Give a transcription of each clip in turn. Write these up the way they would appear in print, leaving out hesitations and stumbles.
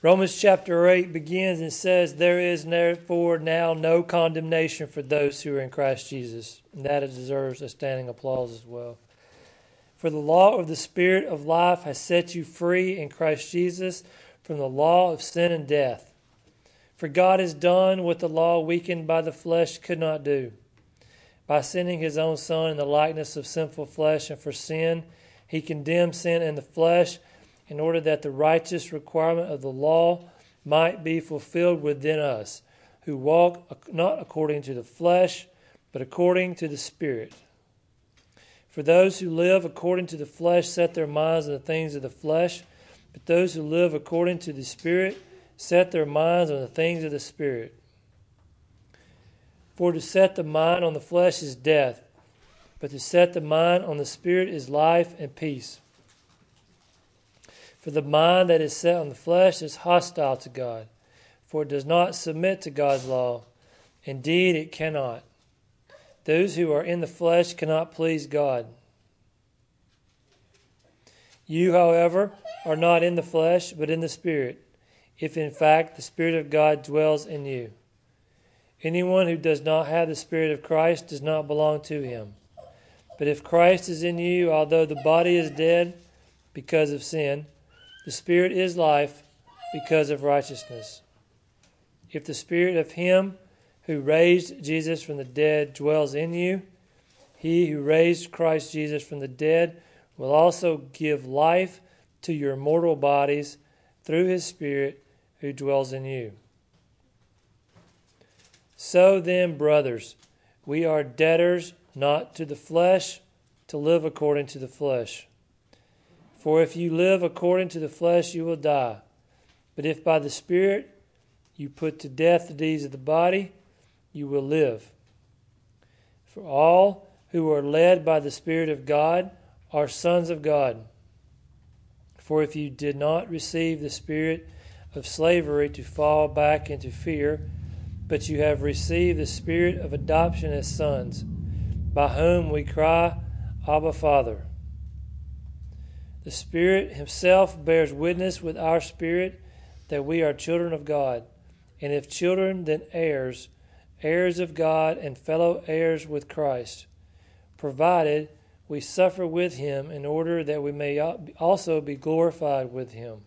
Romans chapter 8 begins and says, "There is therefore now no condemnation for those who are in Christ Jesus." And that it deserves a standing applause as well. "For the law of the Spirit of life has set you free in Christ Jesus from the law of sin and death. For God has done what the law weakened by the flesh could not do. By sending his own Son in the likeness of sinful flesh, and for sin, he condemned sin in the flesh, in order that the righteous requirement of the law might be fulfilled within us, who walk not according to the flesh, but according to the Spirit. For those who live according to the flesh set their minds on the things of the flesh, but those who live according to the Spirit set their minds on the things of the Spirit. For to set the mind on the flesh is death, but to set the mind on the Spirit is life and peace. For the mind that is set on the flesh is hostile to God, for it does not submit to God's law. Indeed, it cannot. Those who are in the flesh cannot please God. You, however, are not in the flesh, but in the Spirit, if in fact the Spirit of God dwells in you. Anyone who does not have the Spirit of Christ does not belong to him. But if Christ is in you, although the body is dead because of sin, the Spirit is life because of righteousness. If the Spirit of him who raised Jesus from the dead dwells in you, he who raised Christ Jesus from the dead will also give life to your mortal bodies through his Spirit who dwells in you. So then, brothers, we are debtors not to the flesh, to live according to the flesh. For if you live according to the flesh, you will die. But if by the Spirit you put to death the deeds of the body, you will live. For all who are led by the Spirit of God are sons of God. For if you did not receive the spirit of slavery to fall back into fear, but you have received the Spirit of adoption as sons, by whom we cry, Abba, Father. The Spirit himself bears witness with our spirit that we are children of God, and if children, then heirs, heirs of God and fellow heirs with Christ, provided we suffer with him in order that we may also be glorified with him.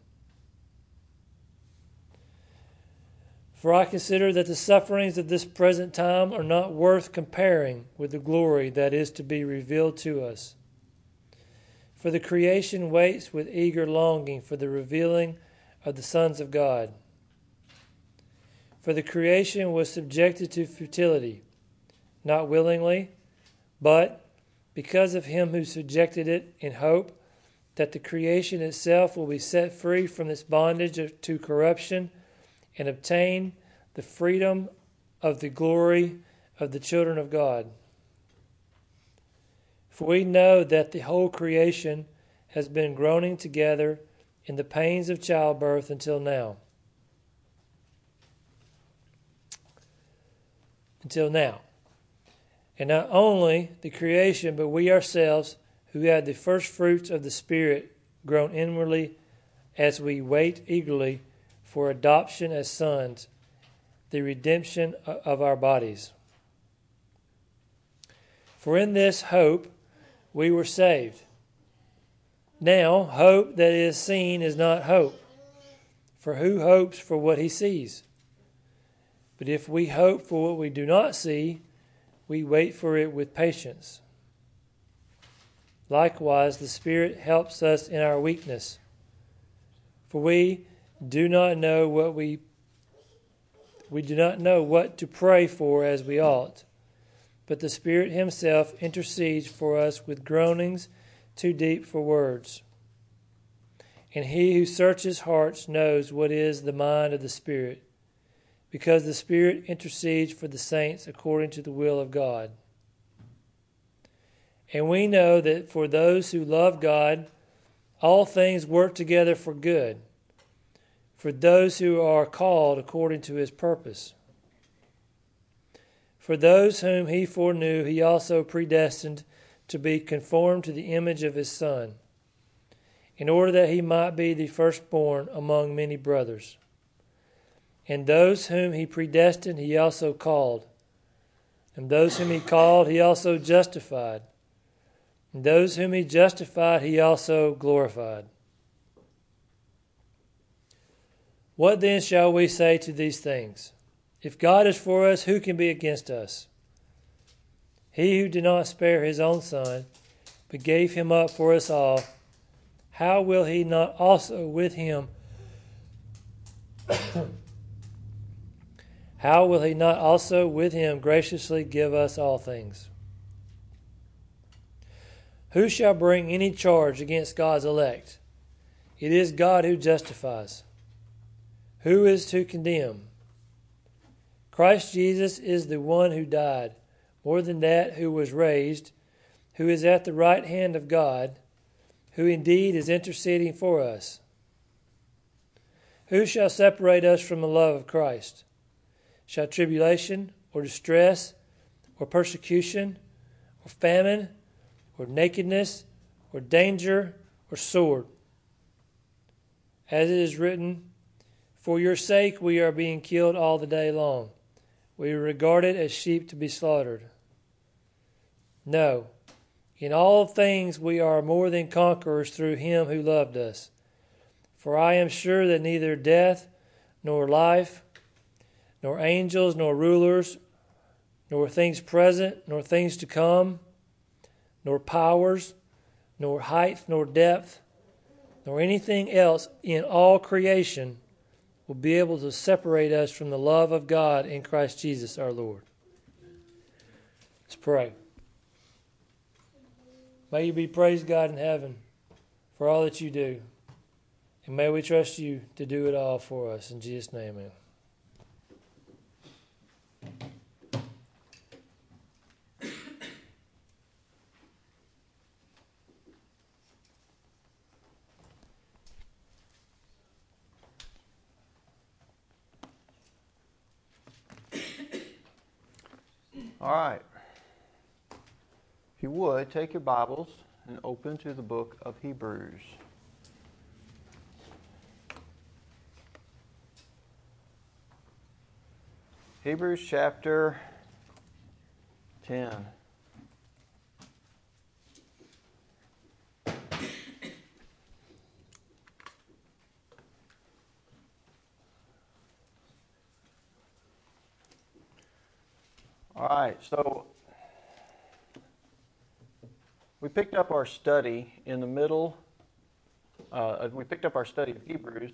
For I consider that the sufferings of this present time are not worth comparing with the glory that is to be revealed to us. For the creation waits with eager longing for the revealing of the sons of God. For the creation was subjected to futility, not willingly, but because of him who subjected it, in hope that the creation itself will be set free from its bondage to corruption and obtain the freedom of the glory of the children of God. For we know that the whole creation has been groaning together in the pains of childbirth until now. And not only the creation, but we ourselves, who had the first fruits of the Spirit, groan inwardly as we wait eagerly for adoption as sons, the redemption of our bodies. For in this hope we were saved. Now, hope that is seen is not hope. For who hopes for what he sees? But if we hope for what we do not see, we wait for it with patience. Likewise, the Spirit helps us in our weakness. For we do not know what to pray for as we ought, but the Spirit himself intercedes for us with groanings too deep for words. And he who searches hearts knows what is the mind of the Spirit, because the Spirit intercedes for the saints according to the will of God. And we know that for those who love God, all things work together for good, for those who are called according to his purpose. For those whom he foreknew, he also predestined to be conformed to the image of his Son, in order that he might be the firstborn among many brothers. And those whom he predestined, he also called. And those whom he called, he also justified. And those whom he justified, he also glorified. What then shall we say to these things? If God is for us, who can be against us? He who did not spare his own Son, but gave him up for us all, how will he not also with him how will he not also with him graciously give us all things? Who shall bring any charge against God's elect? It is God who justifies. Who is to condemn? Christ Jesus is the one who died, more than that, who was raised, who is at the right hand of God, who indeed is interceding for us. Who shall separate us from the love of Christ? Shall tribulation, or distress, or persecution, or famine, or nakedness, or danger, or sword? As it is written, for your sake we are being killed all the day long. We are regarded as sheep to be slaughtered. No, in all things we are more than conquerors through him who loved us. For I am sure that neither death, nor life, nor angels, nor rulers, nor things present, nor things to come, nor powers, nor height, nor depth, nor anything else in all creation will be able to separate us from the love of God in Christ Jesus our Lord. Let's pray. May you be praised, God, in heaven for all that you do. And may we trust you to do it all for us. In Jesus' name, amen. All right. If you would, take your Bibles and open to the book of Hebrews. Hebrews chapter 10. All right, so we picked up our study in the middle. We picked up our study of Hebrews.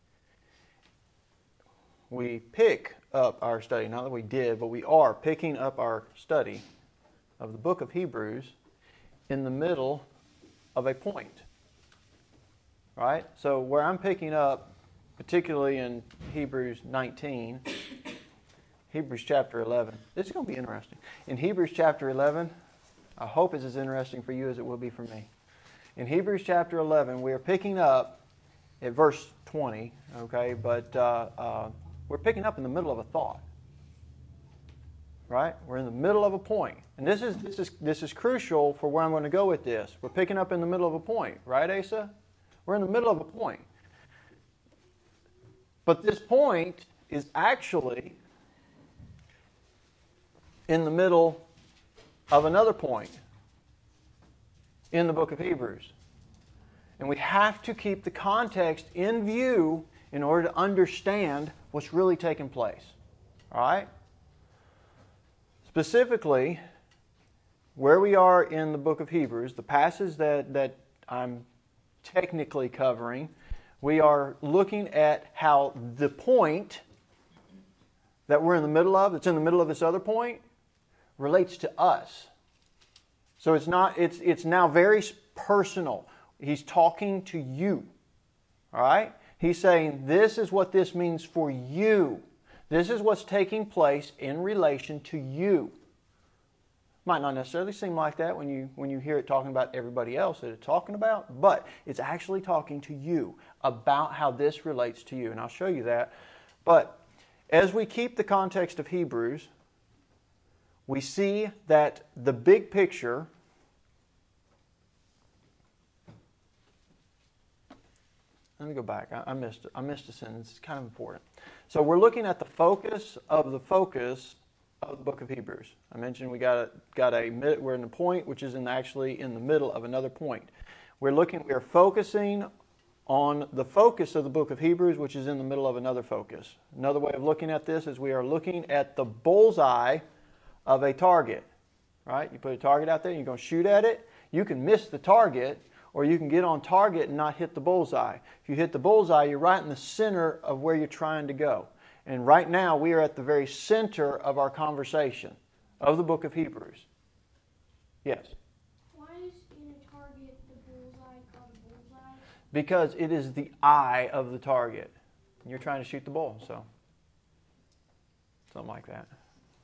We pick up our study, not that we did, but we are picking up our study of the book of Hebrews in the middle of a point. Right? So where I'm picking up, particularly in Hebrews 19, Hebrews chapter 11. This is going to be interesting. In Hebrews chapter 11, I hope it's as interesting for you as it will be for me. In Hebrews chapter 11, we are picking up at verse 20, okay, but we're picking up in the middle of a thought. Right? We're in the middle of a point. And this is crucial for where I'm going to go with this. We're picking up in the middle of a point, right, Asa? We're in the middle of a point. But this point is actually in the middle of another point in the book of Hebrews. And we have to keep the context in view in order to understand what's really taking place. All right? Specifically, where we are in the book of Hebrews, the passage that I'm technically covering, we are looking at how the point that we're in the middle of, that's in the middle of this other point, relates to us. So it's now very personal. He's talking to you. All right? He's saying, this is what this means for you. This is what's taking place in relation to you. Might not necessarily seem like that when you hear it talking about everybody else that it's talking about, but it's actually talking to you about how this relates to you. And I'll show you that. But as we keep the context of Hebrews, we see that the big picture Let me go back. I missed it. I missed a sentence. It's kind of important. So we're looking at the focus of the book of Hebrews. I mentioned we're in a point which is actually in the middle of another point. We're focusing on the focus of the book of Hebrews, which is in the middle of another focus. Another way of looking at this is we are looking at the bullseye of a target. Right? You put a target out there, and you're going to shoot at it. You can miss the target, or you can get on target and not hit the bullseye. If you hit the bullseye, you're right in the center of where you're trying to go. And right now, we are at the very center of our conversation of the book of Hebrews. Yes? Why is in a target the bullseye called a bullseye? Because it is the eye of the target. You're trying to shoot the bull, so something like that.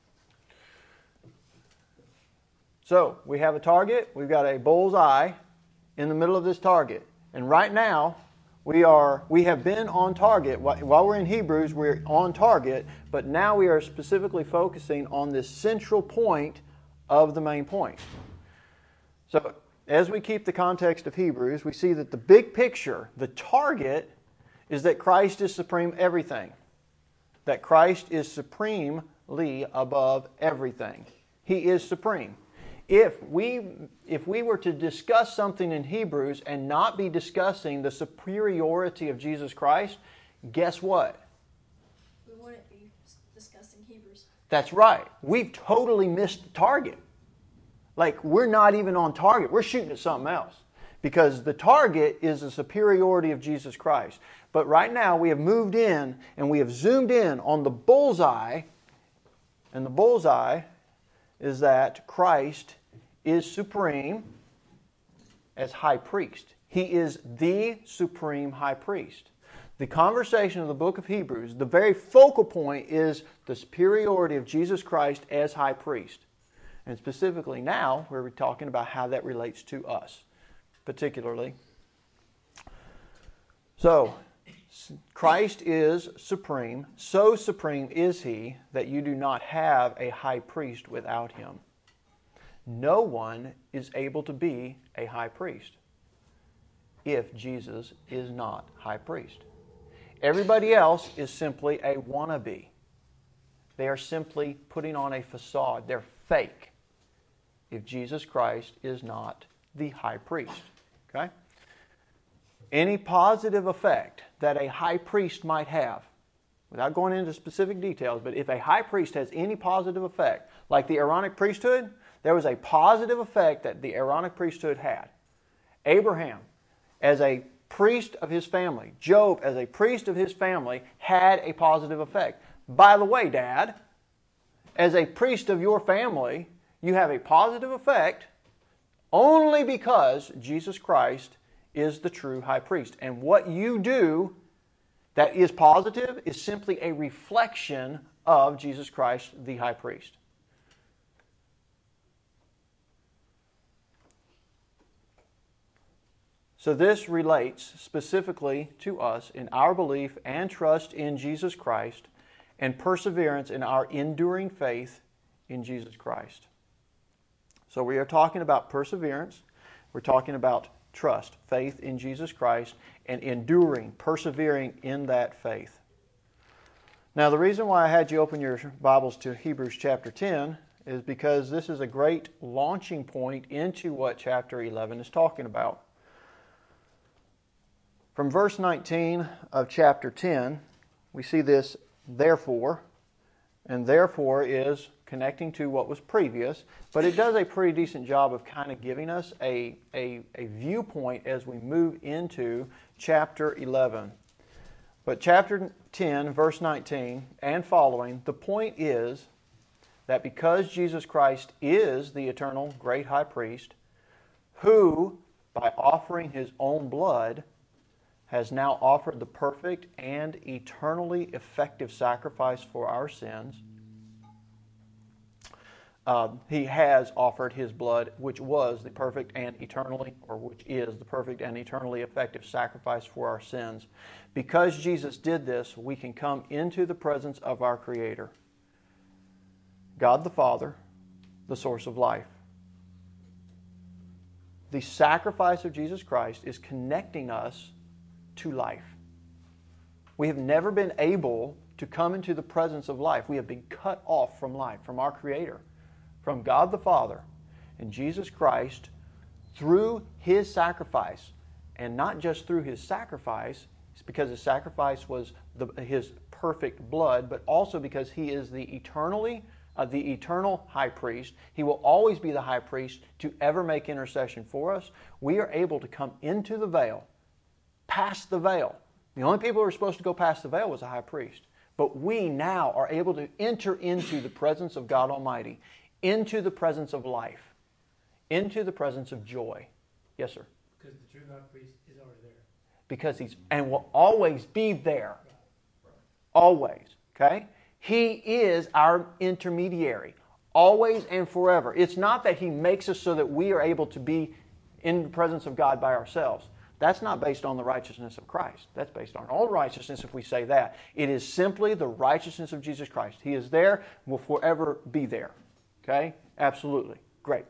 So, we have a target. We've got a bullseye in the middle of this target. And right now, we have been on target. While we're in Hebrews, we're on target, but now we are specifically focusing on this central point of the main point. So, as we keep the context of Hebrews, we see that the big picture, the target, is that Christ is supreme everything. That Christ is supremely above everything. He is supreme. If we were to discuss something in Hebrews and not be discussing the superiority of Jesus Christ, guess what? We wouldn't be discussing Hebrews. That's right. We've totally missed the target. Like, we're not even on target. We're shooting at something else. Because the target is the superiority of Jesus Christ. But right now we have moved in and we have zoomed in on the bullseye. And the bullseye is that Christ is supreme as high priest. He is the supreme high priest. The conversation of the book of Hebrews, the very focal point is the superiority of Jesus Christ as high priest. And specifically now, we're talking about how that relates to us, particularly. So, Christ is supreme. So supreme is He that you do not have a high priest without Him. No one is able to be a high priest if Jesus is not high priest. Everybody else is simply a wannabe. They are simply putting on a facade. They're fake if Jesus Christ is not the high priest. Okay? Any positive effect that a high priest might have, without going into specific details, but if a high priest has any positive effect, like the Aaronic priesthood, there was a positive effect that the Aaronic priesthood had. Abraham, as a priest of his family, Job, as a priest of his family, had a positive effect. By the way, Dad, as a priest of your family, you have a positive effect only because Jesus Christ is the true high priest. And what you do that is positive is simply a reflection of Jesus Christ, the high priest. So this relates specifically to us in our belief and trust in Jesus Christ and perseverance in our enduring faith in Jesus Christ. So we are talking about perseverance. We're talking about trust, faith in Jesus Christ, and enduring, persevering in that faith. Now, the reason why I had you open your Bibles to Hebrews chapter 10 is because this is a great launching point into what chapter 11 is talking about. From verse 19 of chapter 10, we see this therefore, and therefore is connecting to what was previous, but it does a pretty decent job of kind of giving us a viewpoint as we move into chapter 11. But chapter 10, verse 19 and following, the point is that because Jesus Christ is the eternal great high priest, who, by offering His own blood, has now offered the perfect and eternally effective sacrifice for our sins. He has offered His blood, which was the perfect and eternally, or which is the perfect and eternally effective sacrifice for our sins. Because Jesus did this, we can come into the presence of our Creator, God the Father, the source of life. The sacrifice of Jesus Christ is connecting us to life. We have never been able to come into the presence of life. We have been cut off from life, from our Creator, from God the Father, and Jesus Christ through His sacrifice. And not just through His sacrifice, it's because His sacrifice was His perfect blood, but also because He is the eternal high priest. He will always be the high priest to ever make intercession for us. We are able to come into the veil, past the veil. The only people who were supposed to go past the veil was the high priest. But we now are able to enter into the presence of God Almighty, into the presence of life, into the presence of joy. Yes, sir? Because the true high priest is already there. Because He's, and will always be there. Always. Okay? He is our intermediary. Always and forever. It's not that He makes us so that we are able to be in the presence of God by ourselves. That's not based on the righteousness of Christ. That's based on all righteousness if we say that. It is simply the righteousness of Jesus Christ. He is there, will forever be there. Okay? Absolutely. Great.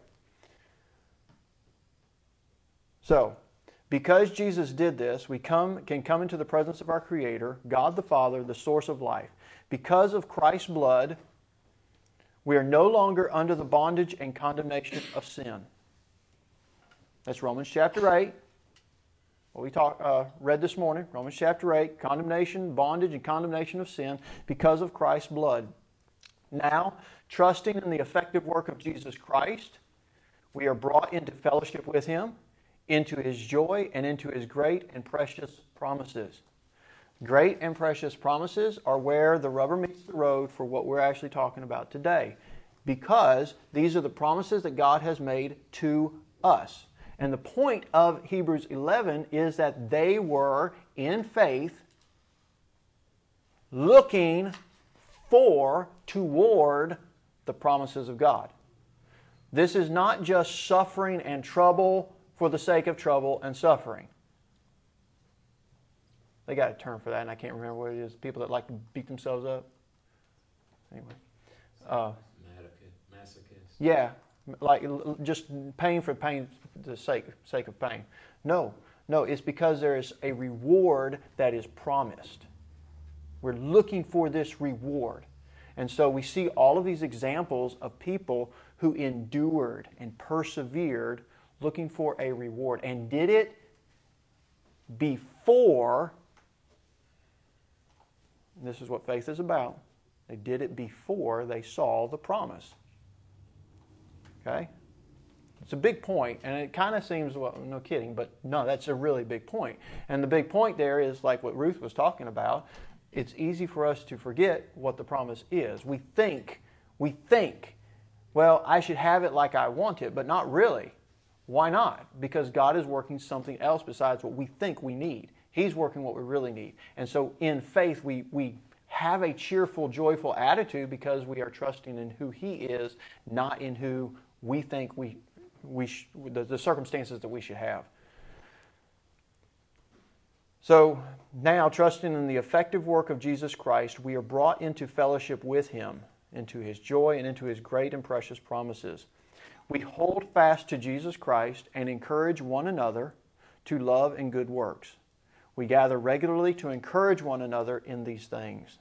So, because Jesus did this, we can come into the presence of our Creator, God the Father, the source of life. Because of Christ's blood, we are no longer under the bondage and condemnation of sin. That's Romans chapter 8. What we read this morning, Romans chapter 8, condemnation, bondage, and condemnation of sin because of Christ's blood. Now, trusting in the effective work of Jesus Christ, we are brought into fellowship with Him, into His joy, and into His great and precious promises. Great and precious promises are where the rubber meets the road for what we're actually talking about today, because these are the promises that God has made to us. And the point of Hebrews 11 is that they were, in faith, looking toward the promises of God. This is not just suffering and trouble for the sake of trouble and suffering. They got a term for that, and I can't remember what it is. People that like to beat themselves up. Anyway. Masochist. Yeah. Like just pain for pain's sake of pain. No, it's because there is a reward that is promised. We're looking for this reward. And so we see all of these examples of people who endured and persevered looking for a reward and did it before. This is what faith is about. They did it before they saw the promise. Okay? It's a big point, and it kind of seems, well, no kidding, but no, that's a really big point. And the big point there is like what Ruth was talking about. It's easy for us to forget what the promise is. We think, well, I should have it like I want it, but not really. Why not? Because God is working something else besides what we think we need. He's working what we really need. And so in faith, we have a cheerful, joyful attitude because we are trusting in who He is, not in who we think the circumstances that we should have. So now, trusting in the effective work of Jesus Christ, we are brought into fellowship with Him, into His joy and into His great and precious promises. We hold fast to Jesus Christ and encourage one another to love and good works. We gather regularly to encourage one another in these things.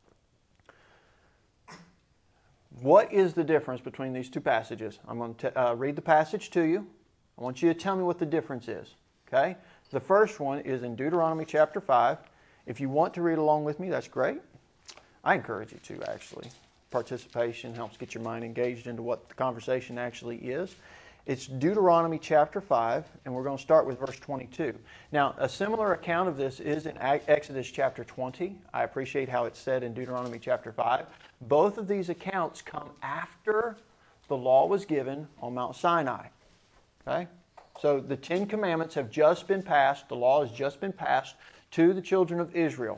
What is the difference between these two passages? I'm going to read the passage to you. I want you to tell me what the difference is. Okay? The first one is in Deuteronomy chapter 5. If you want to read along with me, that's great. I encourage you to, actually. Participation helps get your mind engaged into what the conversation actually is. It's Deuteronomy chapter 5, and we're going to start with verse 22. Now, a similar account of this is in Exodus chapter 20. I appreciate how it's said in Deuteronomy chapter 5. Both of these accounts come after the law was given on Mount Sinai. Okay? So the Ten Commandments have just been passed. The law has just been passed to the children of Israel.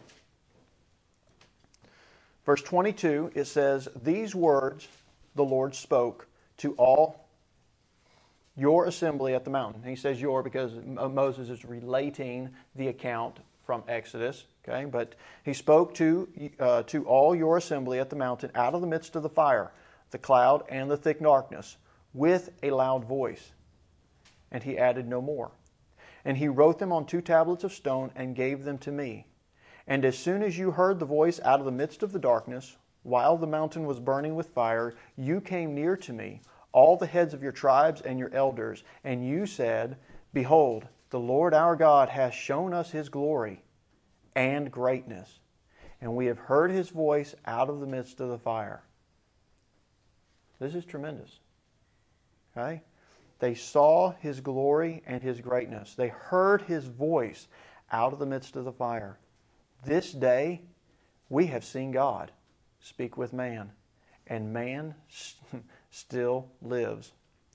Verse 22, it says, "These words the Lord spoke to all your assembly at the mountain." And he says your because Moses is relating the account from Exodus. Okay, but he spoke to all your assembly at the mountain out of the midst of the fire, the cloud, and the thick darkness, with a loud voice. And he added no more. And he wrote them on 2 tablets of stone and gave them to me. And as soon as you heard the voice out of the midst of the darkness, while the mountain was burning with fire, you came near to me, all the heads of your tribes and your elders, and you said, Behold, the Lord our God has shown us His glory and greatness, and we have heard His voice out of the midst of the fire. This is tremendous. Okay? They saw His glory and His greatness. They heard His voice out of the midst of the fire. This day, we have seen God speak with man, and man still lives.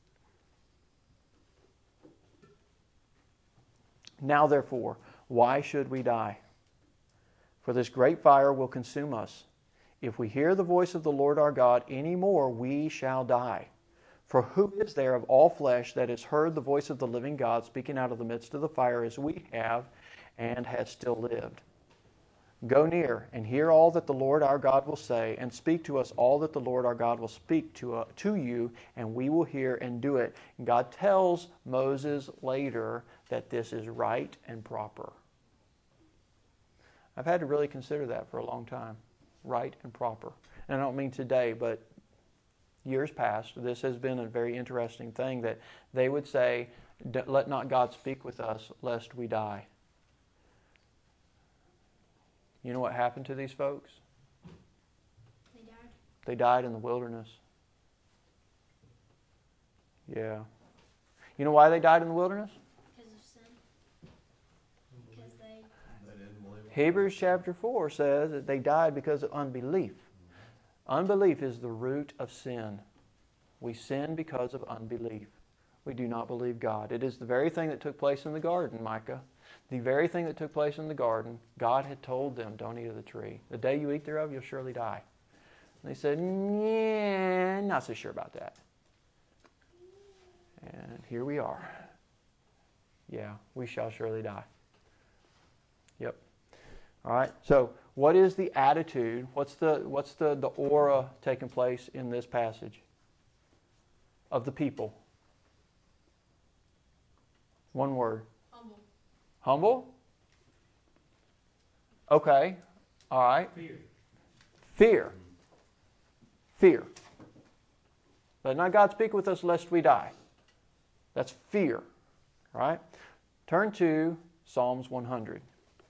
Now, therefore, why should we die? For this great fire will consume us. If we hear the voice of the Lord our God any more, we shall die. For who is there of all flesh that has heard the voice of the living God speaking out of the midst of the fire as we have, and has still lived? Go near and hear all that the Lord our God will say, and speak to us all that the Lord our God will speak to you, and we will hear and do it. And God tells Moses later that this is right and proper. I've had to really consider that for a long time. Right and proper. And I don't mean today, but years past, this has been a very interesting thing that they would say, let not God speak with us lest we die. You know what happened to these folks? They died. They died in the wilderness. Yeah. You know why they died in the wilderness? Because of sin. Because they didn't believe it. Hebrews chapter 4 says that they died because of unbelief. Unbelief is the root of sin. We sin because of unbelief. We do not believe God. It is the very thing that took place in the garden, Micah. The very thing that took place in the garden, God had told them, don't eat of the tree. The day you eat thereof, you'll surely die. And they said, yeah, not so sure about that. And here we are. Yeah, we shall surely die. Yep. All right. So, what is the attitude? What's the aura taking place in this passage of the people? One word. humble. Humble? Okay. All right. Fear. Fear. Fear. Let not God speak with us lest we die. That's fear. All right. Turn to Psalms 100.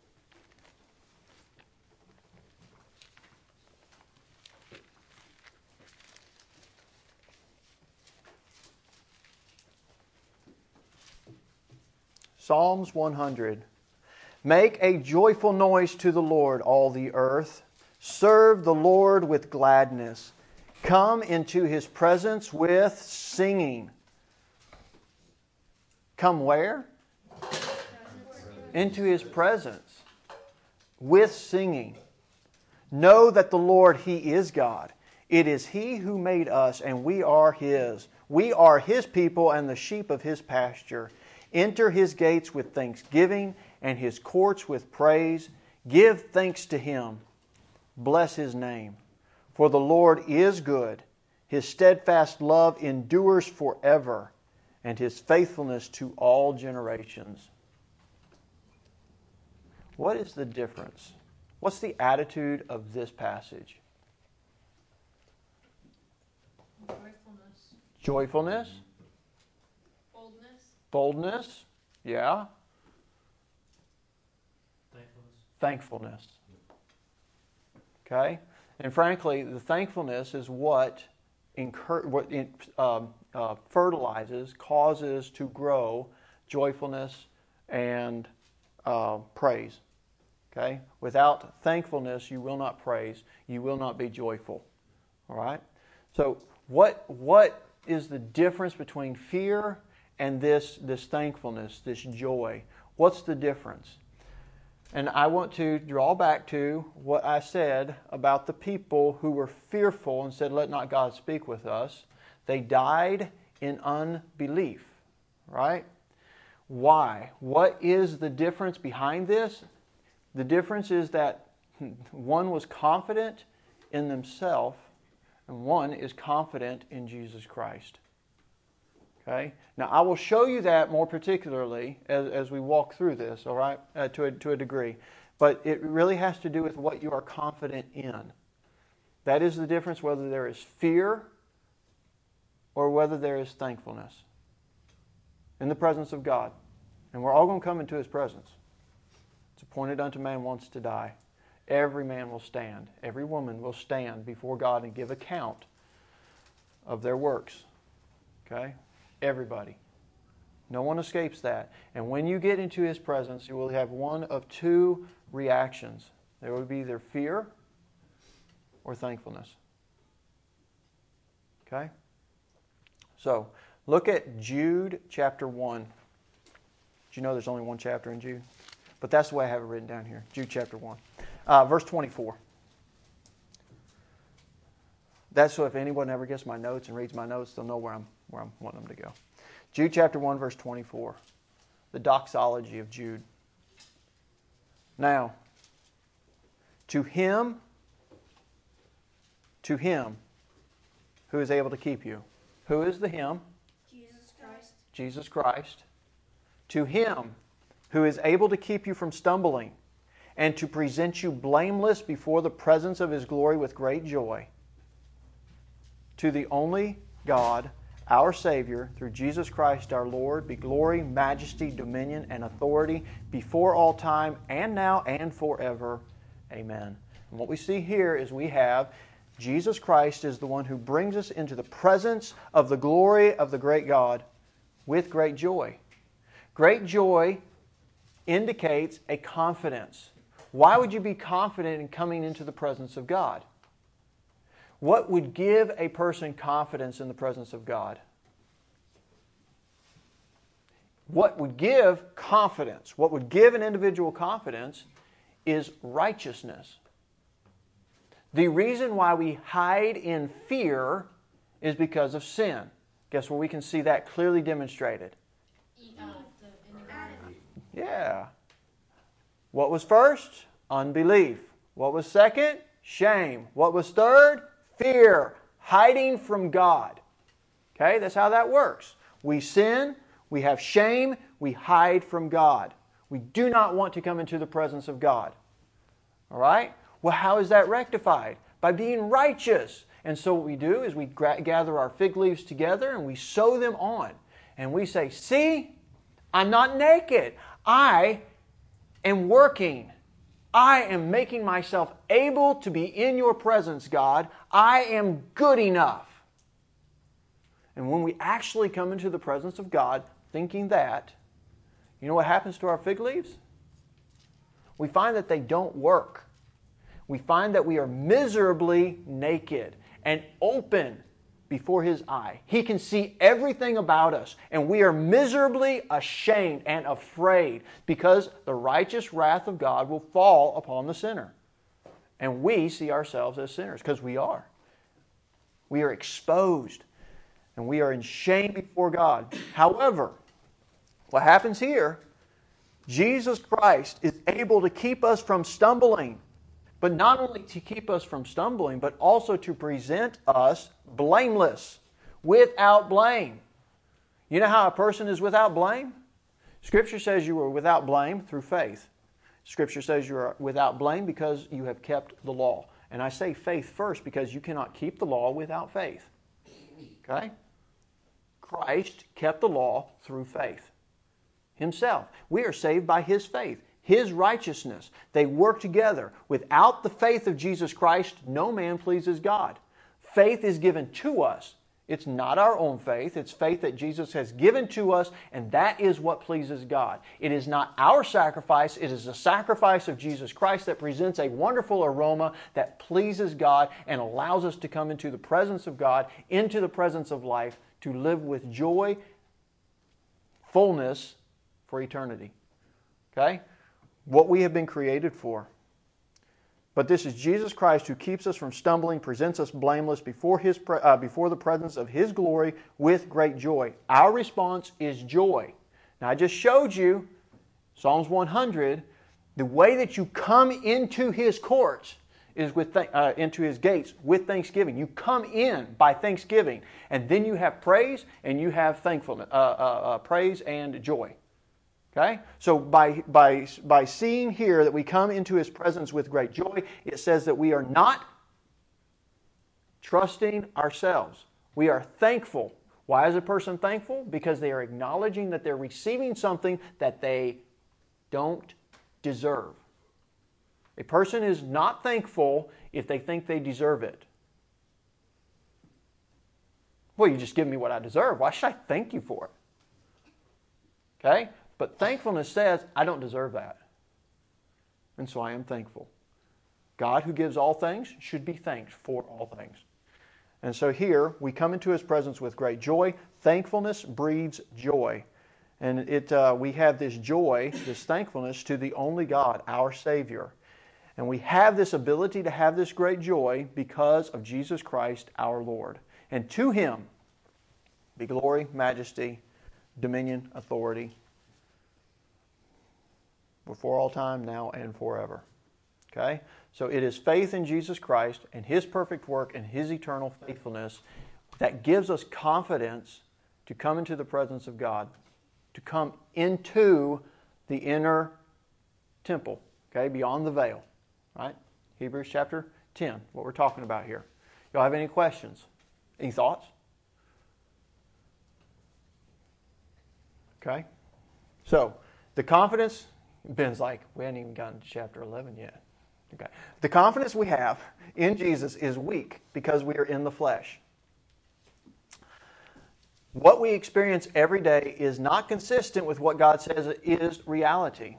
Psalms 100. Make a joyful noise to the Lord, all the earth. Serve the Lord with gladness. Come into His presence with singing. Come where? Into His presence with singing. Know that the Lord, He is God. It is He who made us, and we are His. We are His people and the sheep of His pasture. Enter His gates with thanksgiving and His courts with praise. Give thanks to Him. Bless His name. For the Lord is good. His steadfast love endures forever, and His faithfulness to all generations. What is the difference? What's the attitude of this passage? Joyfulness. Joyfulness. Boldness. Boldness. Yeah. Thankfulness. Thankfulness. Okay? And frankly, the thankfulness is what fertilizes, causes to grow joyfulness and praise. Okay? Without thankfulness, you will not praise. You will not be joyful. All right? So, what is the difference between fear and this thankfulness, this joy? What's the difference? And I want to draw back to what I said about the people who were fearful and said, let not God speak with us. They died in unbelief, right? Why? What is the difference behind this? The difference is that one was confident in themselves and one is confident in Jesus Christ. Okay? Now, I will show you that more particularly as we walk through this, all right, to a degree. But it really has to do with what you are confident in. That is the difference whether there is fear or whether there is thankfulness in the presence of God. And we're all going to come into His presence. It's appointed unto man once to die. Every man will stand. Every woman will stand before God and give account of their works. Okay? Everybody. No one escapes that. And when you get into His presence, you will have one of two reactions. There will be either fear or thankfulness. Okay? So, look at Jude chapter 1. Did you know there's only one chapter in Jude? But that's the way I have it written down here. Jude chapter 1. Verse 24. That's so if anyone ever gets my notes and reads my notes, they'll know where I'm wanting them to go. Jude chapter 1, verse 24. The doxology of Jude. Now, to him who is able to keep you. Who is the him? Jesus Christ. Jesus Christ. To him who is able to keep you from stumbling and to present you blameless before the presence of His glory with great joy. To the only God, our Savior, through Jesus Christ our Lord, be glory, majesty, dominion, and authority before all time, and now, and forever. Amen. And what we see here is we have Jesus Christ is the one who brings us into the presence of the glory of the great God with great joy. Great joy indicates a confidence. Why would you be confident in coming into the presence of God? What would give a person confidence in the presence of God? What would give confidence, what would give an individual confidence is righteousness. The reason why we hide in fear is because of sin. Guess where we can see that clearly demonstrated? Yeah. What was first? Unbelief. What was second? Shame. What was third? Fear. Hiding from God. Okay, that's how that works. We sin, we have shame, we hide from God. We do not want to come into the presence of God. All right? Well, how is that rectified? By being righteous. And so what we do is we gather our fig leaves together and we sew them on. And we say, see, I'm not naked. I am working. I am making myself able to be in your presence, God. I am good enough. And when we actually come into the presence of God thinking that, you know what happens to our fig leaves? We find that they don't work. We find that we are miserably naked and open before His eye. He can see everything about us, and we are miserably ashamed and afraid because the righteous wrath of God will fall upon the sinner. And we see ourselves as sinners because we are. We are exposed, and we are in shame before God. However, what happens here, Jesus Christ is able to keep us from stumbling. But not only to keep us from stumbling, but also to present us blameless, without blame. You know how a person is without blame? Scripture says you are without blame through faith. Scripture says you are without blame because you have kept the law. And I say faith first because you cannot keep the law without faith. Okay? Christ kept the law through faith Himself. We are saved by His faith. His righteousness. They work together. Without the faith of Jesus Christ, no man pleases God. Faith is given to us. It's not our own faith. It's faith that Jesus has given to us, and that is what pleases God. It is not our sacrifice. It is the sacrifice of Jesus Christ that presents a wonderful aroma that pleases God and allows us to come into the presence of God, into the presence of life, to live with joy, fullness for eternity. Okay? What we have been created for. But this is Jesus Christ who keeps us from stumbling, presents us blameless before the presence of His glory with great joy. Our response is joy. Now I just showed you, Psalms 100, the way that you come into His courts is with into His gates with thanksgiving. You come in by thanksgiving, and then you have praise and you have thankfulness, praise and joy. Okay, so by seeing here that we come into His presence with great joy, it says that we are not trusting ourselves. We are thankful. Why is a person thankful? Because they are acknowledging that they're receiving something that they don't deserve. A person is not thankful if they think they deserve it. Well, you just give me what I deserve. Why should I thank you for it? Okay? But thankfulness says, I don't deserve that. And so I am thankful. God, who gives all things, should be thanked for all things. And so here, we come into His presence with great joy. Thankfulness breeds joy. And we have this joy, this thankfulness to the only God, our Savior. And we have this ability to have this great joy because of Jesus Christ, our Lord. And to Him be glory, majesty, dominion, authority, before all time, now and forever. Okay? So it is faith in Jesus Christ and His perfect work and His eternal faithfulness that gives us confidence to come into the presence of God, to come into the inner temple, okay, beyond the veil. Right? Hebrews chapter 10, what we're talking about here. Y'all have any questions? Any thoughts? Okay? So, the confidence, Ben's like, we hadn't even gotten to chapter 11 yet. Okay. The confidence we have in Jesus is weak because we are in the flesh. What we experience every day is not consistent with what God says is reality.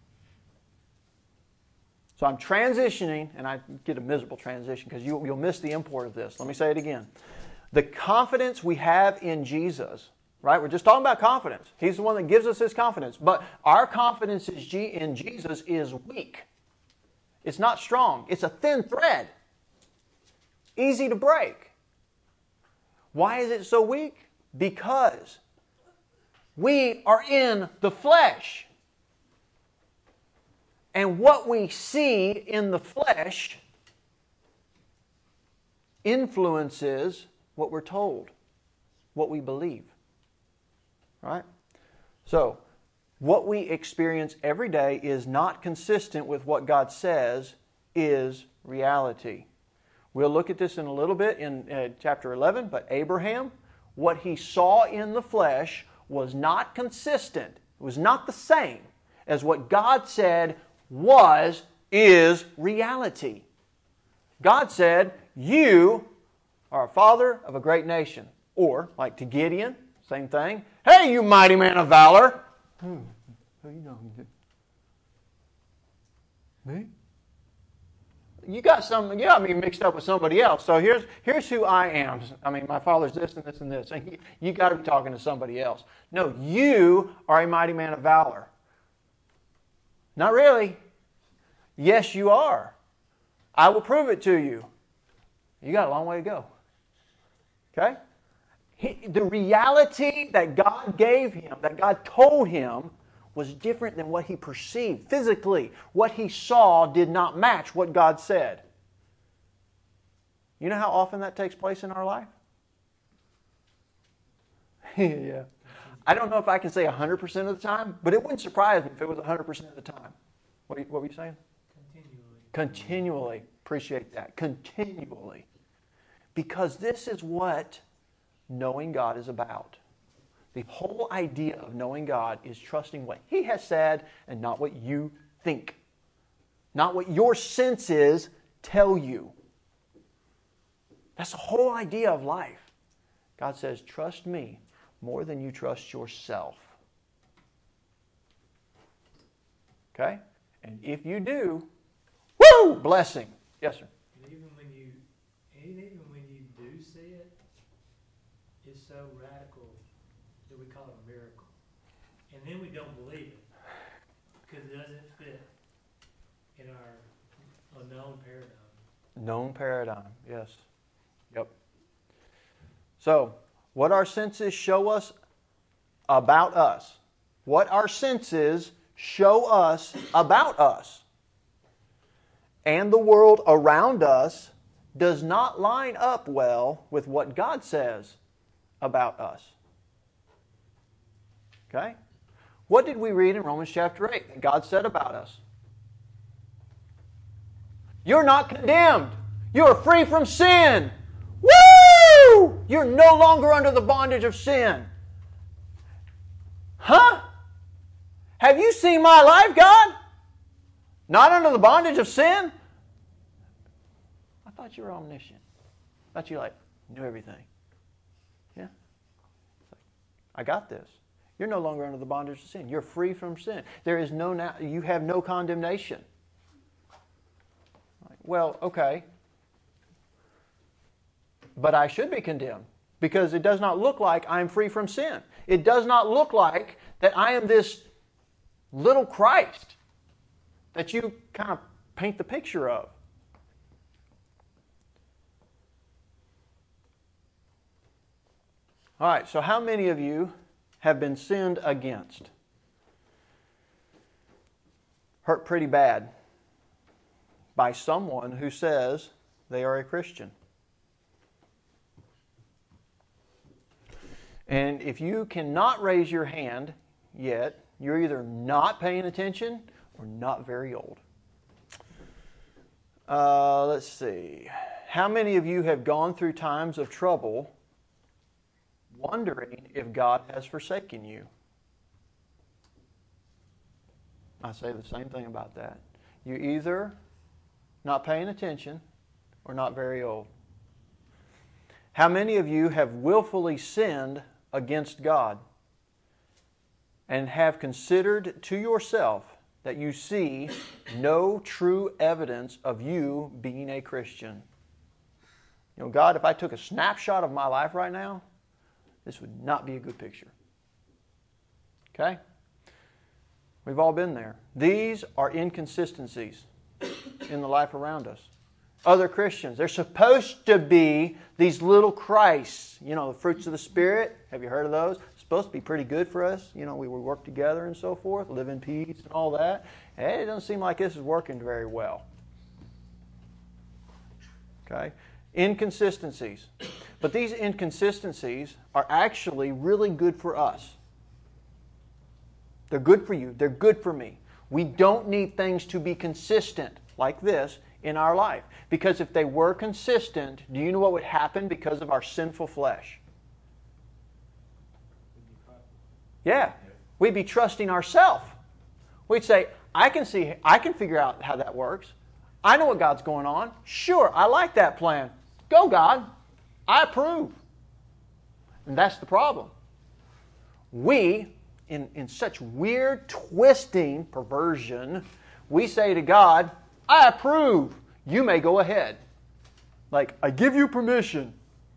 So I'm transitioning, and I get a miserable transition because you'll miss the import of this. Let me say it again. The confidence we have in Jesus, right? We're just talking about confidence. He's the one that gives us this confidence. But our confidence in Jesus is weak. It's not strong. It's a thin thread. Easy to break. Why is it so weak? Because we are in the flesh. And what we see in the flesh influences what we're told, what we believe. Right? So, what we experience every day is not consistent with what God says is reality. We'll look at this in a little bit in chapter 11, but Abraham, what he saw in the flesh was not consistent. It was not the same as what God said is reality. God said, you are a father of a great nation. Or, like to Gideon, same thing. Hey, you mighty man of valor. Who you know? Me? You got me mixed up with somebody else. So here's who I am. I mean, my father's this and this and this. And you got to be talking to somebody else. No, you are a mighty man of valor. Not really. Yes, you are. I will prove it to you. You got a long way to go. Okay? The reality that God gave him, that God told him, was different than what he perceived physically. What he saw did not match what God said. You know how often that takes place in our life? Yeah. I don't know if I can say 100% of the time, but it wouldn't surprise me if it was 100% of the time. What were you saying? Continually. Appreciate that. Continually. Because this is what knowing God is about. The whole idea of knowing God is trusting what He has said and not what you think. Not what your senses tell you. That's the whole idea of life. God says, trust me more than you trust yourself. Okay? And if you do, woo! Blessing. Yes, sir. Even when you do see it, it's so radical that we call it a miracle. And then we don't believe it because it doesn't fit in our known paradigm. Known paradigm, yes. Yep. So, what our senses show us about us. What our senses show us about us. and the world around us does not line up well with what God says about us. Okay? What did we read in Romans chapter 8 that God said about us? You're not condemned. You're free from sin. Woo! You're no longer under the bondage of sin. Huh? Have you seen my life, God? Not under the bondage of sin? I thought you were omniscient. I thought you knew everything. Yeah? I got this. You're no longer under the bondage of sin. You're free from sin. You have no condemnation. Well, okay. But I should be condemned because it does not look like I'm free from sin. It does not look like that I am this little Christ that you kind of paint the picture of. All right, so how many of you have been sinned against? Hurt pretty bad by someone who says they are a Christian. And if you cannot raise your hand yet, you're either not paying attention or not very old. Let's see. How many of you have gone through times of trouble wondering if God has forsaken you? I say the same thing about that. You're either not paying attention or not very old. How many of you have willfully sinned against God and have considered to yourself that you see no true evidence of you being a Christian? You know, God, if I took a snapshot of my life right now, this would not be a good picture. Okay? We've all been there. These are inconsistencies in the life around us. Other Christians, they're supposed to be these little Christs. You know, the fruits of the Spirit. Have you heard of those? It's supposed to be pretty good for us. You know, we work together and so forth, live in peace and all that. Hey, it doesn't seem like this is working very well. Okay? Inconsistencies. But these inconsistencies are actually really good for us. They're good for you. They're good for me. We don't need things to be consistent like this in our life. Because if they were consistent, do you know what would happen because of our sinful flesh? Yeah. We'd be trusting ourselves. We'd say, I can figure out how that works. I know what God's going on. Sure, I like that plan. Go, God. I approve. And that's the problem. We, in such weird, twisting perversion, we say to God, I approve. You may go ahead. Like, I give you permission.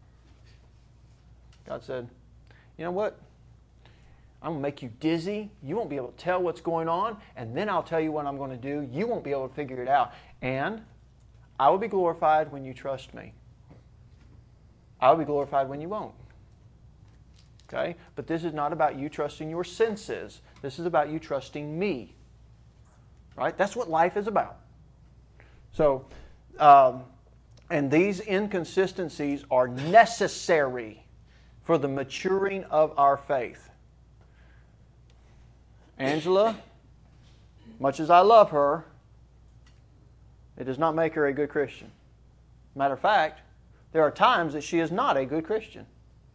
God said, you know what? I'm going to make you dizzy. You won't be able to tell what's going on. And then I'll tell you what I'm going to do. You won't be able to figure it out. And I will be glorified when you trust me. I will be glorified when you won't. Okay? But this is not about you trusting your senses. This is about you trusting me. Right? That's what life is about. So, and these inconsistencies are necessary for the maturing of our faith. Angela, much as I love her, it does not make her a good Christian. Matter of fact, there are times that she is not a good Christian.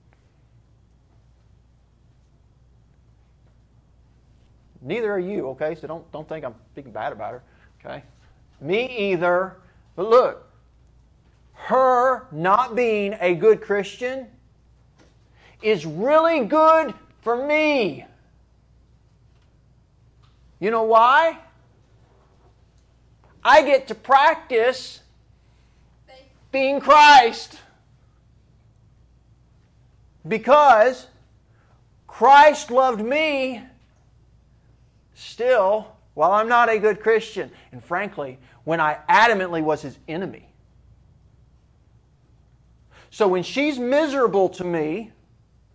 Neither are you, okay? So don't think I'm speaking bad about her, okay? Me either. But look, her not being a good Christian is really good for me. You know why? I get to practice being Christ. Because Christ loved me still while I'm not a good Christian. And frankly, when I adamantly was His enemy. So when she's miserable to me,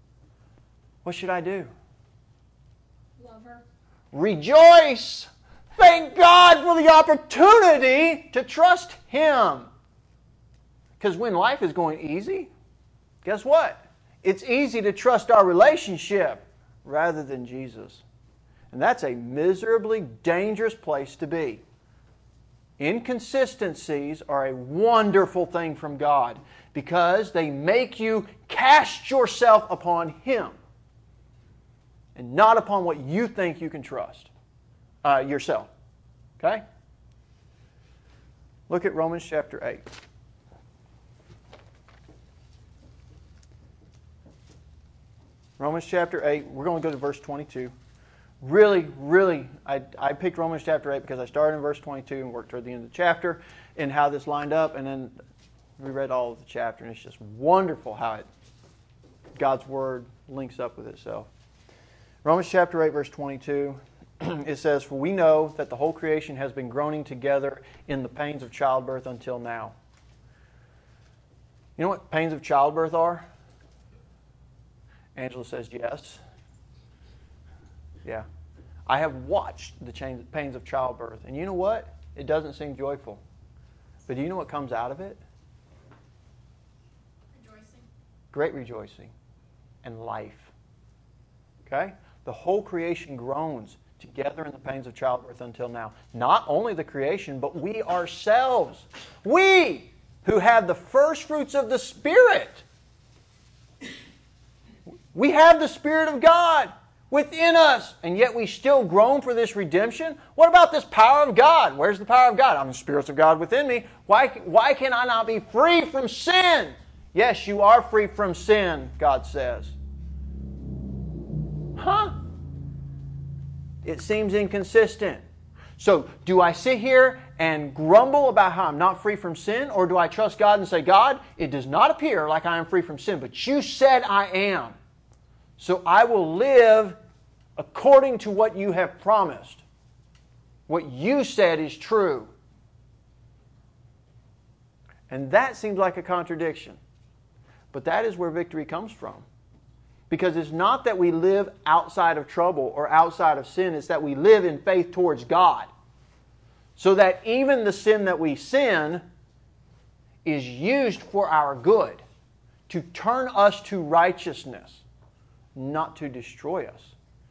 what should I do? Love her. Rejoice! Thank God for the opportunity to trust Him. Because when life is going easy, guess what? It's easy to trust our relationship rather than Jesus. And that's a miserably dangerous place to be. Inconsistencies are a wonderful thing from God because they make you cast yourself upon Him and not upon what you think you can trust yourself. Okay? Look at Romans chapter 8. Romans chapter 8, we're going to go to verse 22. Really, I picked Romans chapter 8 because I started in verse 22 and worked toward the end of the chapter and how this lined up, and then we read all of the chapter, and it's just wonderful how God's Word links up with itself. Romans chapter 8, verse 22, it says, "For we know that the whole creation has been groaning together in the pains of childbirth until now." You know what pains of childbirth are? Angela says yes. Yeah. I have watched the pains of childbirth. And you know what? It doesn't seem joyful. But do you know what comes out of it? Rejoicing. Great rejoicing and life. Okay? The whole creation groans together in the pains of childbirth until now. Not only the creation, but we ourselves. We who have the first fruits of the Spirit. We have the Spirit of God within us, and yet we still groan for this redemption? What about this power of God? Where's the power of God? I'm the Spirit of God within me. Why can I not be free from sin? Yes, you are free from sin, God says. Huh? It seems inconsistent. So, do I sit here and grumble about how I'm not free from sin, or do I trust God and say, God, it does not appear like I am free from sin, but you said I am. So I will live according to what you have promised. What you said is true. And that seems like a contradiction. But that is where victory comes from. Because it's not that we live outside of trouble or outside of sin. It's that we live in faith towards God. So that even the sin that we sin is used for our good. To turn us to righteousness. Not to destroy us.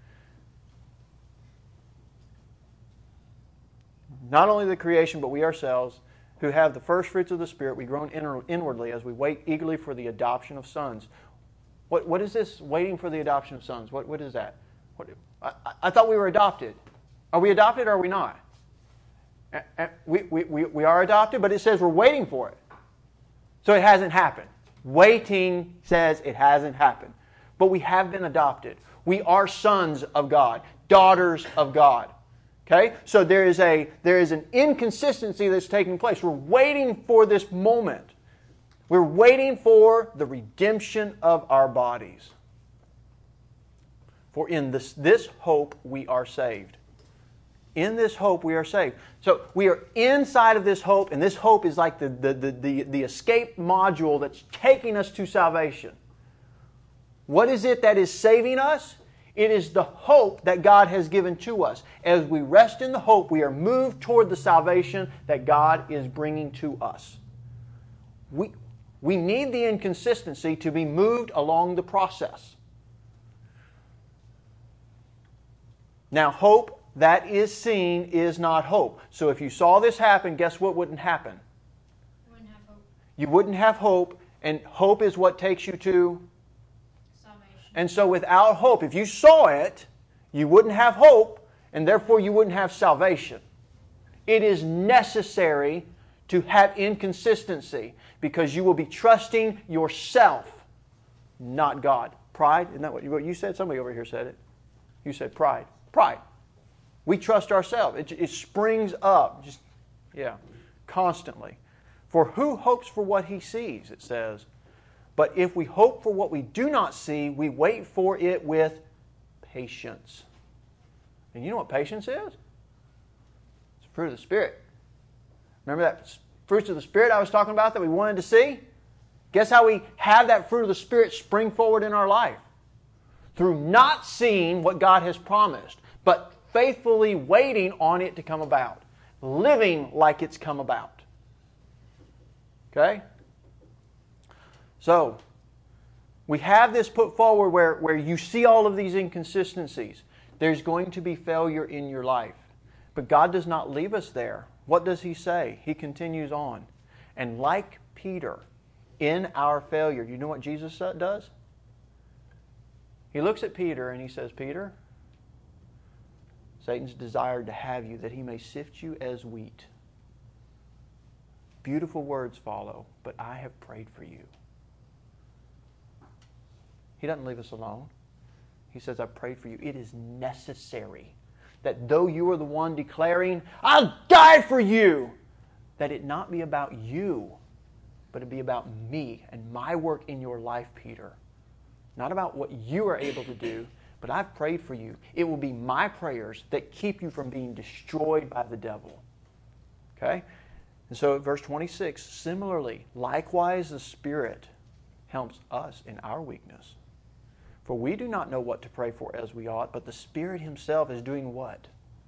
Not only the creation, but we ourselves, who have the first fruits of the Spirit, we groan inwardly as we wait eagerly for the adoption of sons. What is this, waiting for the adoption of sons? What is that? I thought we were adopted. Are we adopted or are we not? We are adopted, but it says we're waiting for it. So it hasn't happened. Waiting says it hasn't happened. But we have been adopted. We are sons of God, daughters of God. Okay? So there is an inconsistency that's taking place. We're waiting for this moment. We're waiting for the redemption of our bodies. For in this hope we are saved. In this hope we are saved. So we are inside of this hope, and this hope is like the escape module that's taking us to salvation. What is it that is saving us? It is the hope that God has given to us. As we rest in the hope, we are moved toward the salvation that God is bringing to us. We need the inconsistency to be moved along the process. Now, hope that is seen is not hope. So if you saw this happen, guess what wouldn't happen? You wouldn't have hope. You wouldn't have hope, and hope is what takes you to Salvation. And so without hope, if you saw it, you wouldn't have hope, and therefore you wouldn't have salvation. It is necessary to have inconsistency because you will be trusting yourself, not God. Pride, isn't that what you said? Somebody over here said it. You said pride. Pride. We trust ourselves. It springs up, constantly. For who hopes for what he sees, it says. But if we hope for what we do not see, we wait for it with patience. And you know what patience is? It's the fruit of the Spirit. Remember that fruits of the Spirit I was talking about that we wanted to see? Guess how we have that fruit of the Spirit spring forward in our life? Through not seeing what God has promised, but faithfully waiting on it to come about. Living like it's come about. Okay? So, we have this put forward where you see all of these inconsistencies. There's going to be failure in your life. But God does not leave us there. What does He say? He continues on. And like Peter, in our failure, you know what Jesus does? He looks at Peter and He says, Peter, Satan's desired to have you that he may sift you as wheat. Beautiful words follow, but I have prayed for you. He doesn't leave us alone. He says, I've prayed for you. It is necessary that though you are the one declaring, I'll die for you, that it not be about you, but it be about me and my work in your life, Peter. Not about what you are able to do, but I've prayed for you. It will be my prayers that keep you from being destroyed by the devil. Okay? And so at verse 26, similarly, likewise the Spirit helps us in our weakness. For we do not know what to pray for as we ought, but the Spirit Himself is doing what?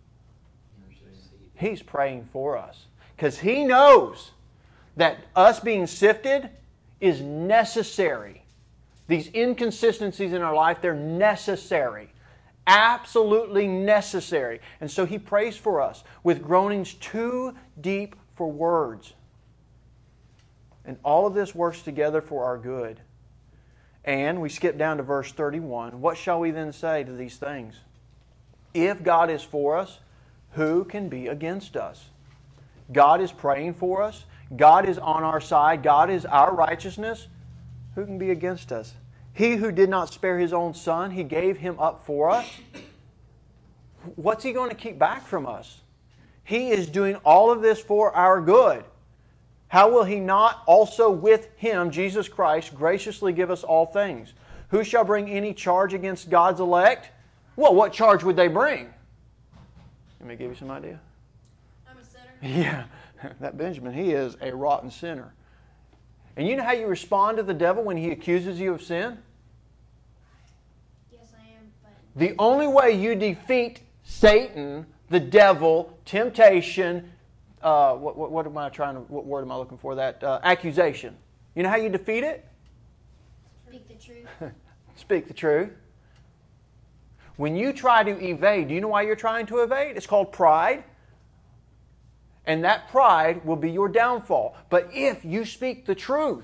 He's praying for us. Because He knows that us being sifted is necessary. These inconsistencies in our life, they're necessary. Absolutely necessary. And so He prays for us with groanings too deep for words. And all of this works together for our good. And we skip down to verse 31. What shall we then say to these things? If God is for us, who can be against us? God is praying for us. God is on our side. God is our righteousness. Who can be against us? He who did not spare His own Son, He gave Him up for us. What's He going to keep back from us? He is doing all of this for our good. How will He not also with Him, Jesus Christ, graciously give us all things? Who shall bring any charge against God's elect? Well, what charge would they bring? Let me give you some idea. I'm a sinner. Yeah, that Benjamin, he is a rotten sinner. And you know how you respond to the devil when he accuses you of sin? Yes, I am, but The only way you defeat Satan, the devil, temptation, what word am I looking for? Accusation. You know how you defeat it? speak the truth. Speak the truth. When you try to evade, do you know why you're trying to evade? It's called pride. And that pride will be your downfall. But if you speak the truth,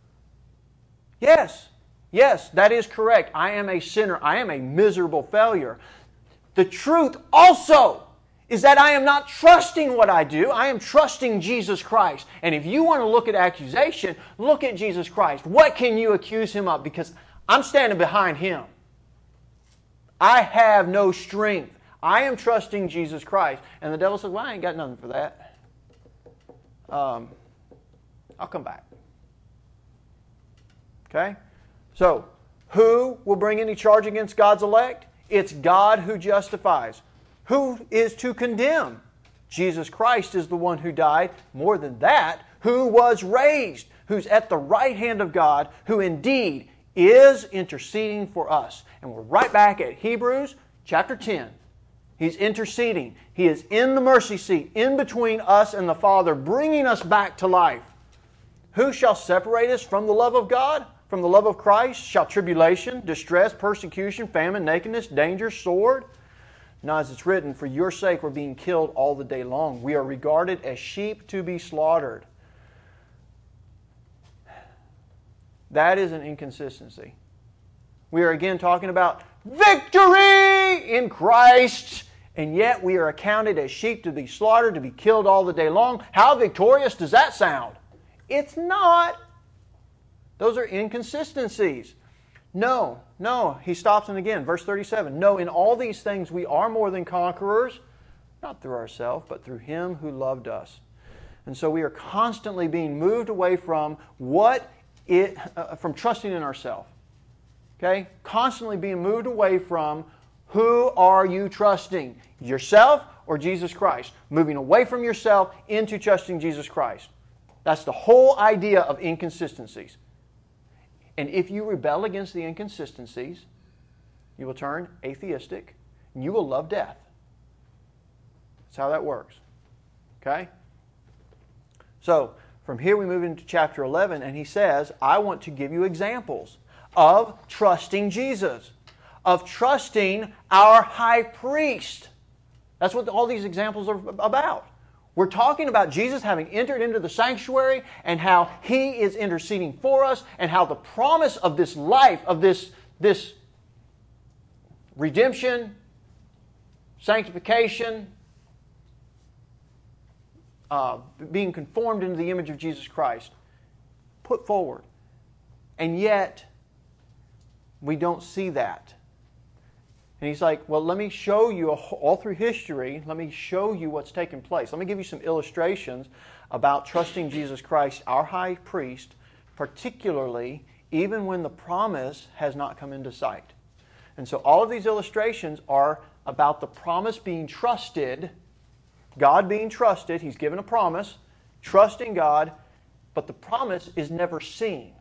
yes, that is correct. I am a sinner. I am a miserable failure. The truth also is that I am not trusting what I do. I am trusting Jesus Christ. And if you want to look at accusation, look at Jesus Christ. What can you accuse Him of? Because I'm standing behind Him. I have no strength. I am trusting Jesus Christ. And the devil says, well, I ain't got nothing for that. I'll come back. Okay? So, who will bring any charge against God's elect? It's God who justifies. Who is to condemn? Jesus Christ is the one who died. More than that, who was raised, who's at the right hand of God, who indeed is interceding for us. And we're right back at Hebrews chapter 10. He's interceding. He is in the mercy seat, in between us and the Father, bringing us back to life. Who shall separate us from the love of God? From the love of Christ? Shall tribulation, distress, persecution, famine, nakedness, danger, sword? Now, as it's written, for your sake we're being killed all the day long. We are regarded as sheep to be slaughtered. That is an inconsistency. We are again talking about victory in Christ, and yet we are accounted as sheep to be slaughtered, to be killed all the day long. How victorious does that sound? It's not. Those are inconsistencies. No, he stops and again, verse 37. No, in all these things we are more than conquerors, not through ourselves, but through Him who loved us. And so we are constantly being moved away from from trusting in ourselves. Okay? Constantly being moved away from who are you trusting? Yourself or Jesus Christ? Moving away from yourself into trusting Jesus Christ. That's the whole idea of inconsistencies. And if you rebel against the inconsistencies, you will turn atheistic and you will love death. That's how that works. Okay? So, from here we move into chapter 11, and he says, I want to give you examples of trusting Jesus, of trusting our high priest. That's what all these examples are about. We're talking about Jesus having entered into the sanctuary and how He is interceding for us and how the promise of this life, of this redemption, sanctification, being conformed into the image of Jesus Christ, put forward. And yet, we don't see that. And he's like, well, let me show you, all through history, let me show you what's taken place. Let me give you some illustrations about trusting Jesus Christ, our high priest, particularly even when the promise has not come into sight. And so all of these illustrations are about the promise being trusted, God being trusted. He's given a promise, trusting God, but the promise is never seen.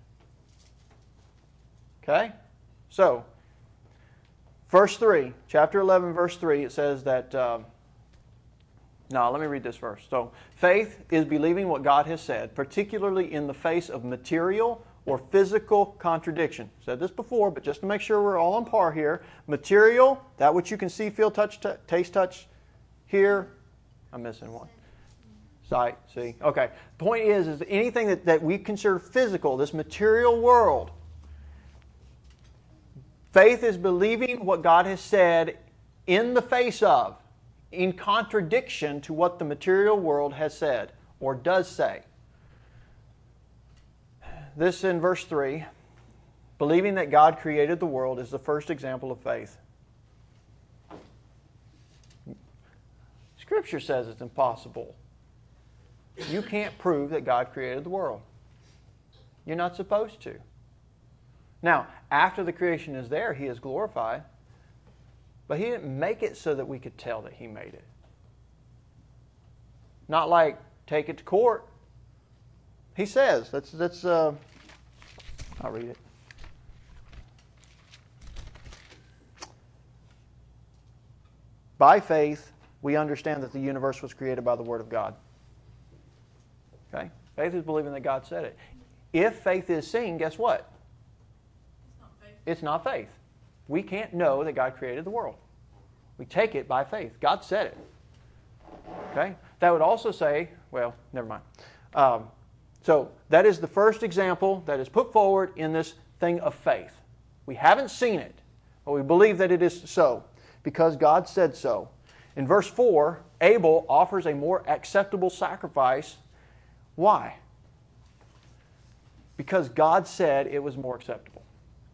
Okay? So, verse 3, chapter 11, verse 3, it says that, let me read this verse. So, faith is believing what God has said, particularly in the face of material or physical contradiction. Said this before, but just to make sure we're all on par here. Material, that which you can see, feel, touch, taste, touch, hear. I'm missing one. Sight, see. Okay. The point is anything that we consider physical, this material world. Faith is believing what God has said in the face of, in contradiction to what the material world has said or does say. This in verse 3, believing that God created the world is the first example of faith. Scripture says it's impossible. You can't prove that God created the world. You're not supposed to. Now, after the creation is there, He is glorified. But He didn't make it so that we could tell that He made it. Not like take it to court. He says, I'll read it. By faith, we understand that the universe was created by the Word of God. Okay? Faith is believing that God said it. If faith is seen, guess what? It's not faith. We can't know that God created the world. We take it by faith. God said it. Okay? That would also say, well, never mind. So that is the first example that is put forward in this thing of faith. We haven't seen it, but we believe that it is so because God said so. In verse 4, Abel offers a more acceptable sacrifice. Why? Because God said it was more acceptable.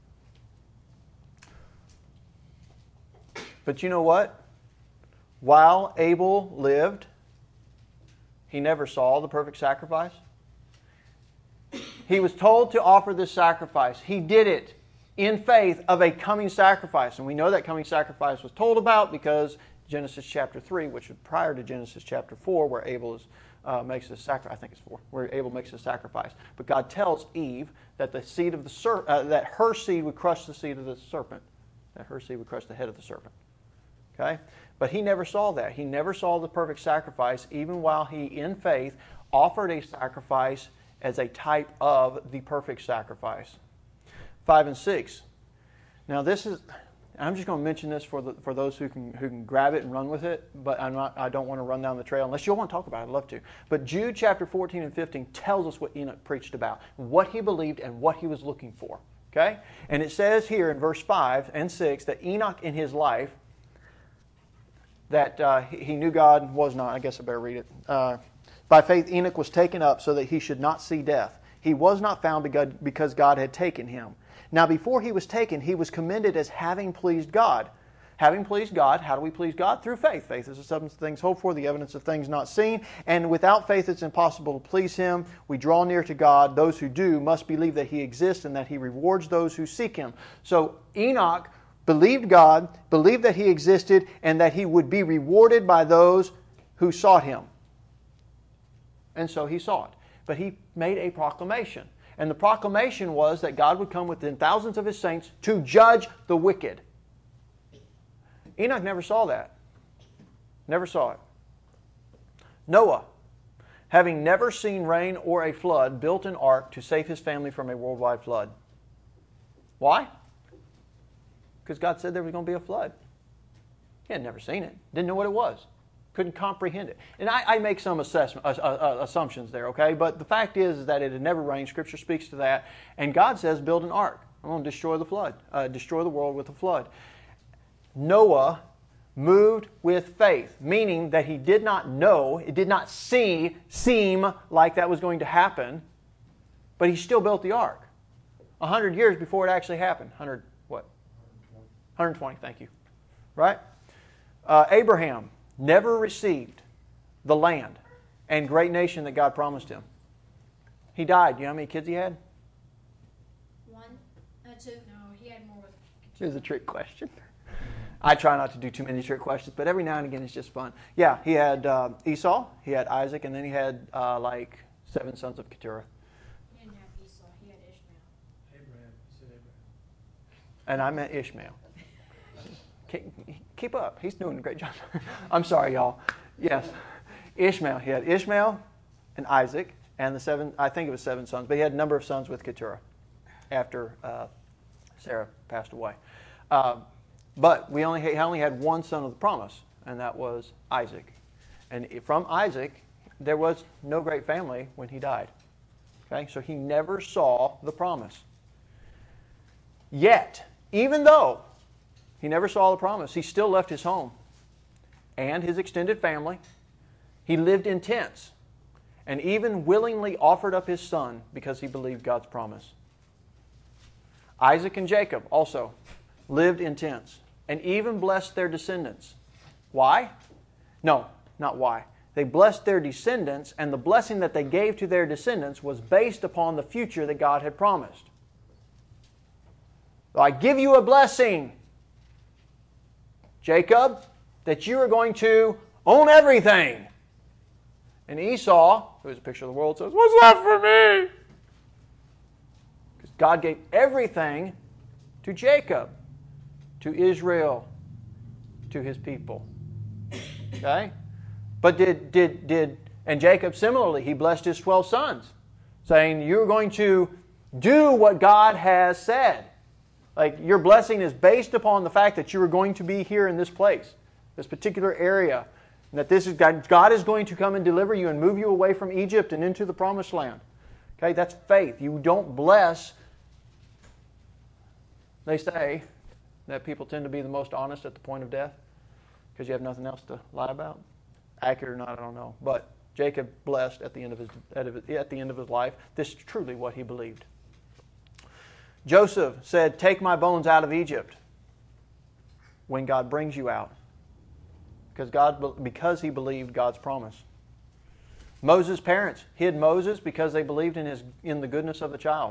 But you know what? While Abel lived, he never saw the perfect sacrifice. He was told to offer this sacrifice. He did it in faith of a coming sacrifice. And we know that coming sacrifice was told about because Genesis chapter 3, which is prior to Genesis chapter 4, where Abel makes this sacrifice. I think it's 4, where Abel makes a sacrifice. But God tells Eve that the seed of that her seed would crush the seed of the serpent. That her seed would crush the head of the serpent. Okay? But he never saw that. He never saw the perfect sacrifice, even while he, in faith, offered a sacrifice as a type of the perfect sacrifice. 5 and 6. Now I'm just going to mention this for those who can grab it and run with it, but I don't want to run down the trail unless you want to talk about it. I'd love to. But Jude chapter 14 and 15 tells us what Enoch preached about, what he believed and what he was looking for. Okay? And it says here in verse 5 and 6 that Enoch in his life, that he knew God was not. I guess I better read it. By faith Enoch was taken up so that he should not see death. He was not found because God had taken him. Now before he was taken, he was commended as having pleased God. Having pleased God, how do we please God? Through faith. Faith is the substance of things hoped for, the evidence of things not seen. And without faith it's impossible to please Him. We draw near to God. Those who do must believe that He exists and that He rewards those who seek Him. So Enoch believed God, believed that He existed, and that he would be rewarded by those who sought Him. And so he sought. But he made a proclamation. And the proclamation was that God would come within thousands of His saints to judge the wicked. Enoch never saw that. Never saw it. Noah, having never seen rain or a flood, built an ark to save his family from a worldwide flood. Why? Because God said there was going to be a flood. He had never seen it. Didn't know what it was. Couldn't comprehend it. And I make some assumptions there, okay? But the fact is that it had never rained. Scripture speaks to that. And God says, build an ark. I'm going to destroy the flood. Destroy the world with a flood. Noah moved with faith, meaning that he did not know, it did not seem like that was going to happen, but he still built the ark. 100 years before it actually happened. 100 what? 120, thank you. Right? Abraham never received the land and great nation that God promised him. He died. You know how many kids he had? 1, 2. No, he had more. Here's a trick question. I try not to do too many trick questions, but every now and again it's just fun. Yeah, he had Esau, he had Isaac, and then he had 7 sons of Keturah. He didn't have Esau. He had Ishmael. Abraham. You said Abraham. And I meant Ishmael. Keep up. He's doing a great job. I'm sorry, y'all. Yes. Ishmael. He had Ishmael and Isaac and the 7, I think it was 7 sons, but he had a number of sons with Keturah after Sarah passed away. But he only had one son of the promise, and that was Isaac. And from Isaac, there was no great family when he died. Okay, so he never saw the promise. Yet, even though he never saw the promise, he still left his home and his extended family. He lived in tents and even willingly offered up his son because he believed God's promise. Isaac and Jacob also lived in tents and even blessed their descendants. Why? No, not why. They blessed their descendants, and the blessing that they gave to their descendants was based upon the future that God had promised. I give you a blessing, Jacob, that you are going to own everything. And Esau, who is a picture of the world, says, what's that for me? Because God gave everything to Jacob, to Israel, to his people. Okay? But and Jacob similarly, he blessed his 12 sons, saying, you're going to do what God has said. Like, your blessing is based upon the fact that you are going to be here in this place, this particular area, and that this is God is going to come and deliver you and move you away from Egypt and into the promised land. Okay, that's faith. You don't bless. They say that people tend to be the most honest at the point of death because you have nothing else to lie about. Accurate or not, I don't know. But Jacob blessed at the end of his life. This is truly what he believed. Joseph said, take my bones out of Egypt when God brings you out. Because he believed God's promise. Moses' parents hid Moses because they believed in the goodness of the child.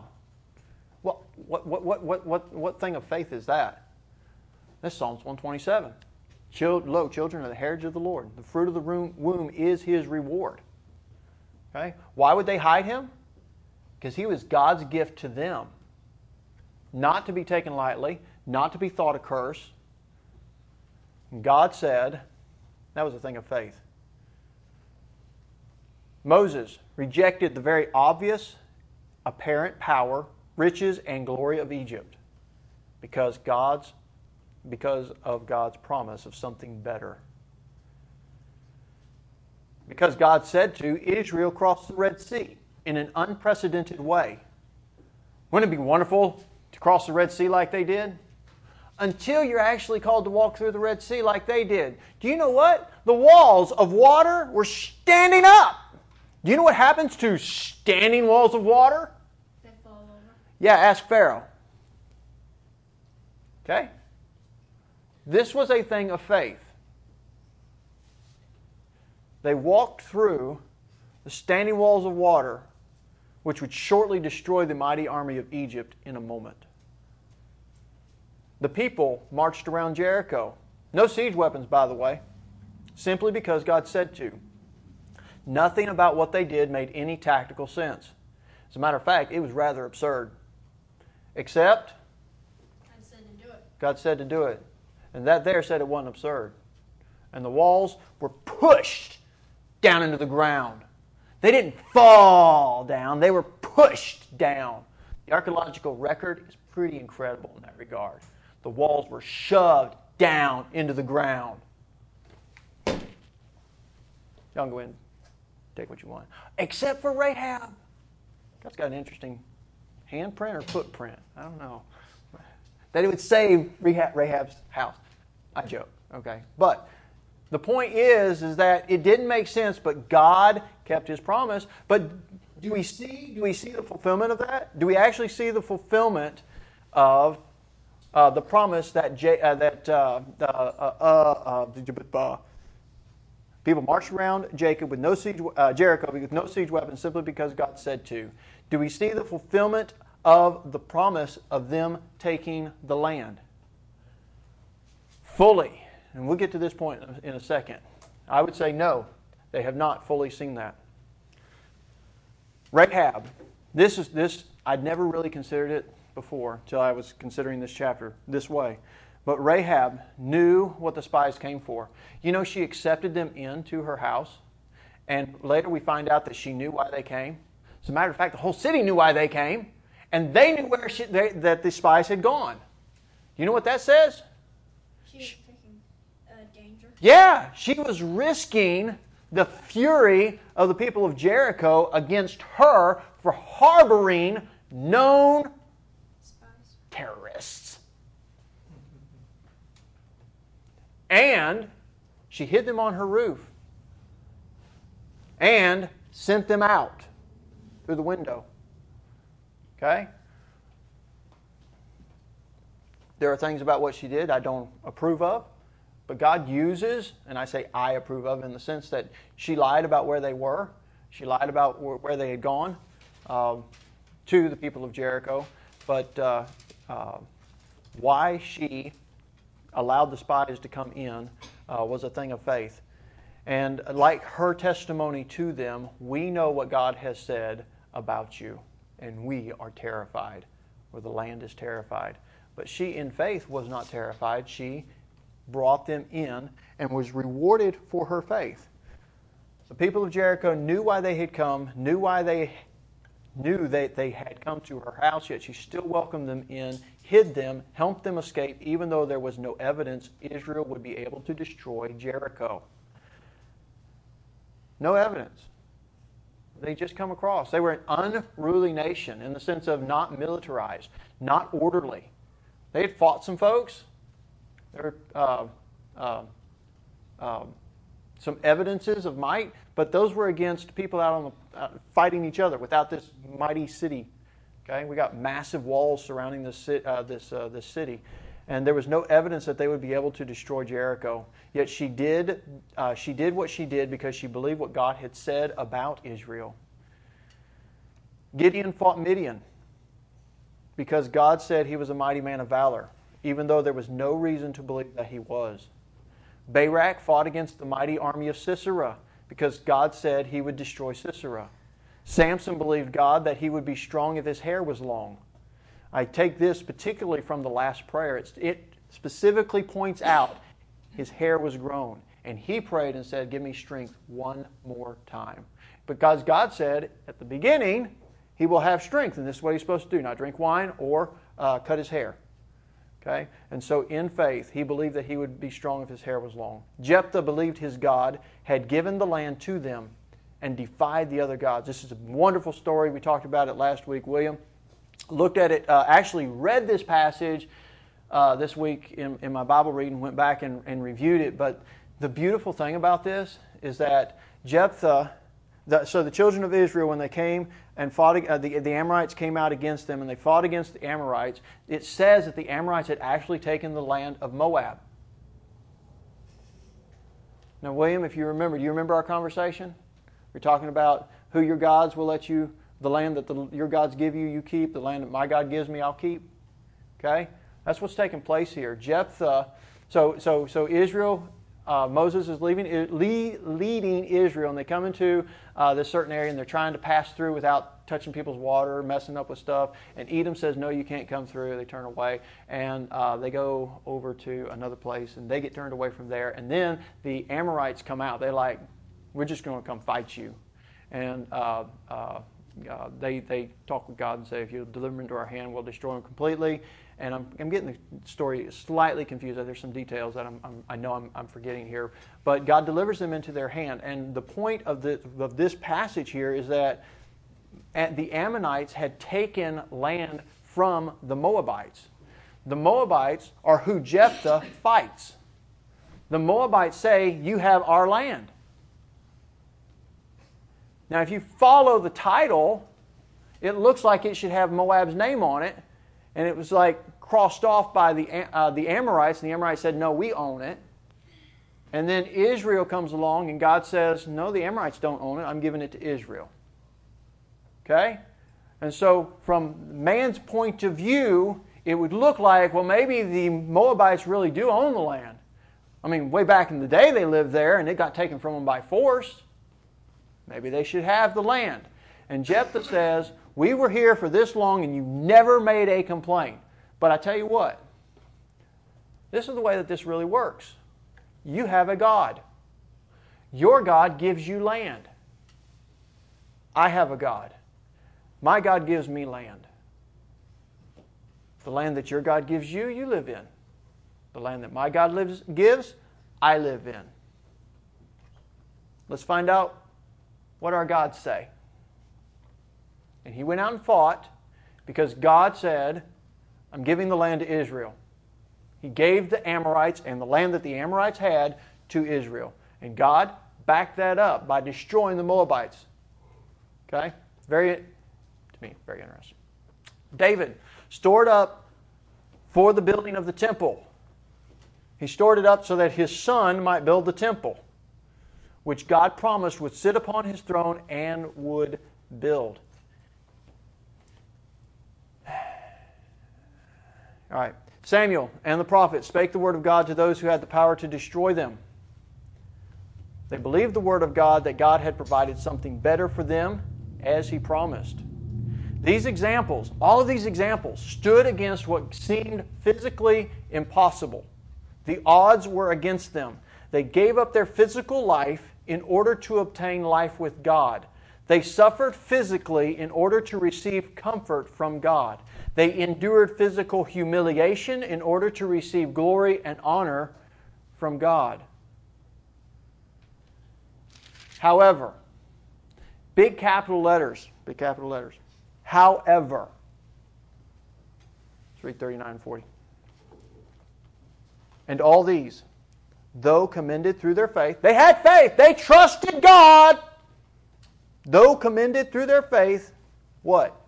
What thing of faith is that? That's Psalms 127. Lo, children are the heritage of the Lord. The fruit of the womb is his reward. Okay? Why would they hide him? Because he was God's gift to them. Not to be taken lightly, not to be thought a curse. And God said, that was a thing of faith. Moses rejected the very obvious, apparent power, riches, and glory of Egypt because of God's promise of something better. Because God said to Israel, cross the Red Sea in an unprecedented way. Wouldn't it be wonderful to cross the Red Sea like they did? Until you're actually called to walk through the Red Sea like they did. Do you know what? The walls of water were standing up. Do you know what happens to standing walls of water? They fall over. Yeah, ask Pharaoh. Okay? This was a thing of faith. They walked through the standing walls of water, which would shortly destroy the mighty army of Egypt in a moment. The people marched around Jericho. No siege weapons, by the way, simply because God said to. Nothing about what they did made any tactical sense. As a matter of fact, it was rather absurd. Except God said to do it. God said to do it. And that there said it wasn't absurd. And the walls were pushed down into the ground. They didn't fall down. They were pushed down. The archaeological record is pretty incredible in that regard. The walls were shoved down into the ground. Y'all go in, take what you want. Except for Rahab. God's got an interesting handprint or footprint. I don't know. That it would save Rahab's house. I joke, okay? But the point is that it didn't make sense, but God kept His promise. But do we see the fulfillment of that? Do we actually see the fulfillment of the promise that people marched around Jericho with no siege weapons simply because God said to? Do we see the fulfillment of the promise of them taking the land fully? And we'll get to this point in a second. I would say no, they have not fully seen that. Rahab, I'd never really considered it before until I was considering this chapter this way. But Rahab knew what the spies came for. You know, she accepted them into her house, and later we find out that she knew why they came. As a matter of fact, the whole city knew why they came, and they knew that the spies had gone. You know what that says? She was taking danger. Yeah, she was risking the fury of the people of Jericho against her for harboring known Spies. terrorists. And she hid them on her roof and sent them out through the window. Okay? There are things about what she did I don't approve of, but God uses, and I say I approve of in the sense that she lied about where they were. She lied about where they had gone to the people of Jericho. But why she allowed the spies to come in was a thing of faith. And like her testimony to them, we know what God has said about you. And we are terrified, or the land is terrified. But she, in faith, was not terrified. She brought them in and was rewarded for her faith. The people of Jericho knew why they had come, knew that they had come to her house, yet she still welcomed them in, hid them, helped them escape, even though there was no evidence Israel would be able to destroy Jericho. No evidence. They just come across. They were an unruly nation in the sense of not militarized, not orderly. They had fought some folks. There were some evidences of might, but those were against people out on the fighting each other without this mighty city. Okay, we got massive walls surrounding this city, and there was no evidence that they would be able to destroy Jericho. Yet she did what she did because she believed what God had said about Israel. Gideon fought Midian because God said he was a mighty man of valor, even though there was no reason to believe that he was. Barak fought against the mighty army of Sisera because God said he would destroy Sisera. Samson believed God that he would be strong if his hair was long. I take this particularly from the last prayer. It specifically points out his hair was grown. And he prayed and said, give me strength one more time. Because God said at the beginning, he will have strength. And this is what he's supposed to do, not drink wine or cut his hair. Okay? And so in faith, he believed that he would be strong if his hair was long. Jephthah believed his God had given the land to them and defied the other gods. This is a wonderful story. We talked about it last week. William looked at it, actually read this passage this week in my Bible reading, went back and reviewed it. But the beautiful thing about this is that Jephthah, so the children of Israel, when they came and fought, the Amorites came out against them and they fought against the Amorites, it says that the Amorites had actually taken the land of Moab. Now, William, if you remember, do you remember our conversation? We're talking about who your gods will let you, the land that your gods give you, you keep. The land that my God gives me, I'll keep. Okay? That's what's taking place here. Jephthah, so Israel, Moses is leading Israel, and they come into this certain area, and they're trying to pass through without touching people's water, messing up with stuff. And Edom says, no, you can't come through. They turn away, and they go over to another place, and they get turned away from there. And then the Amorites come out. They're like, We're just going to come fight you. And they talk with God and say, if you deliver them into our hand, we'll destroy them completely. And I'm getting the story slightly confused. There's some details that I know I'm forgetting here. But God delivers them into their hand. And the point of this passage here is that the Ammonites had taken land from the Moabites. The Moabites are who Jephthah fights. The Moabites say, you have our land. Now, if you follow the title, it looks like it should have Moab's name on it. And it was like crossed off by the Amorites. And the Amorites said, no, we own it. And then Israel comes along and God says, no, the Amorites don't own it. I'm giving it to Israel. Okay? And so from man's point of view, it would look like, well, maybe the Moabites really do own the land. I mean, way back in the day they lived there and it got taken from them by force. Maybe they should have the land. And Jephthah says, we were here for this long and you never made a complaint. But I tell you what, this is the way that this really works. You have a God. Your God gives you land. I have a God. My God gives me land. The land that your God gives you, you live in. The land that my God gives, I live in. Let's find out what our gods say. And he went out and fought because God said, I'm giving the land to Israel. He gave the Amorites and the land that the Amorites had to Israel. And God backed that up by destroying the Moabites. Okay? Very interesting. David stored up for the building of the temple. He stored it up so that his son might build the temple, which God promised would sit upon his throne and would build. All right. Samuel and the prophets spake the word of God to those who had the power to destroy them. They believed the word of God that God had provided something better for them as He promised. These examples, all of these examples, stood against what seemed physically impossible. The odds were against them. They gave up their physical life in order to obtain life with God. They suffered physically in order to receive comfort from God. They endured physical humiliation in order to receive glory and honor from God. However, big capital letters, however, let's read 39 and 40. And all these, though commended through their faith, they had faith, they trusted God. Though commended through their faith, what?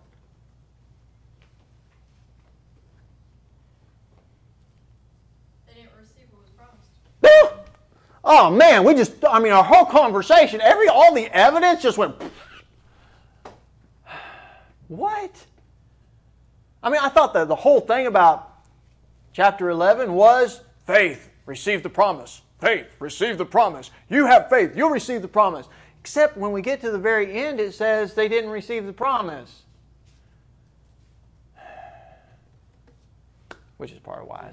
They didn't receive what was promised. Oh man, our whole conversation, all the evidence just went. What? I mean, I thought that the whole thing about chapter 11 was faith, receive the promise. Faith, receive the promise. You have faith, you'll receive the promise. Except when we get to the very end, it says they didn't receive the promise. Which is part of wise.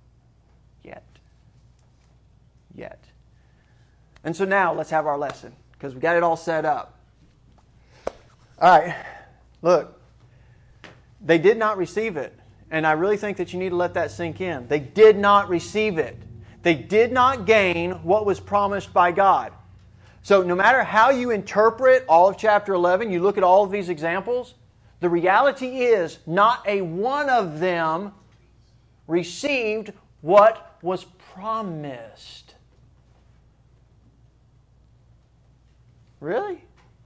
Yet. And so now let's have our lesson, because we got it all set up. All right, look. They did not receive it. And I really think that you need to let that sink in. They did not receive it. They did not gain what was promised by God. So no matter how you interpret all of chapter 11, you look at all of these examples, the reality is not a one of them received what was promised. Really?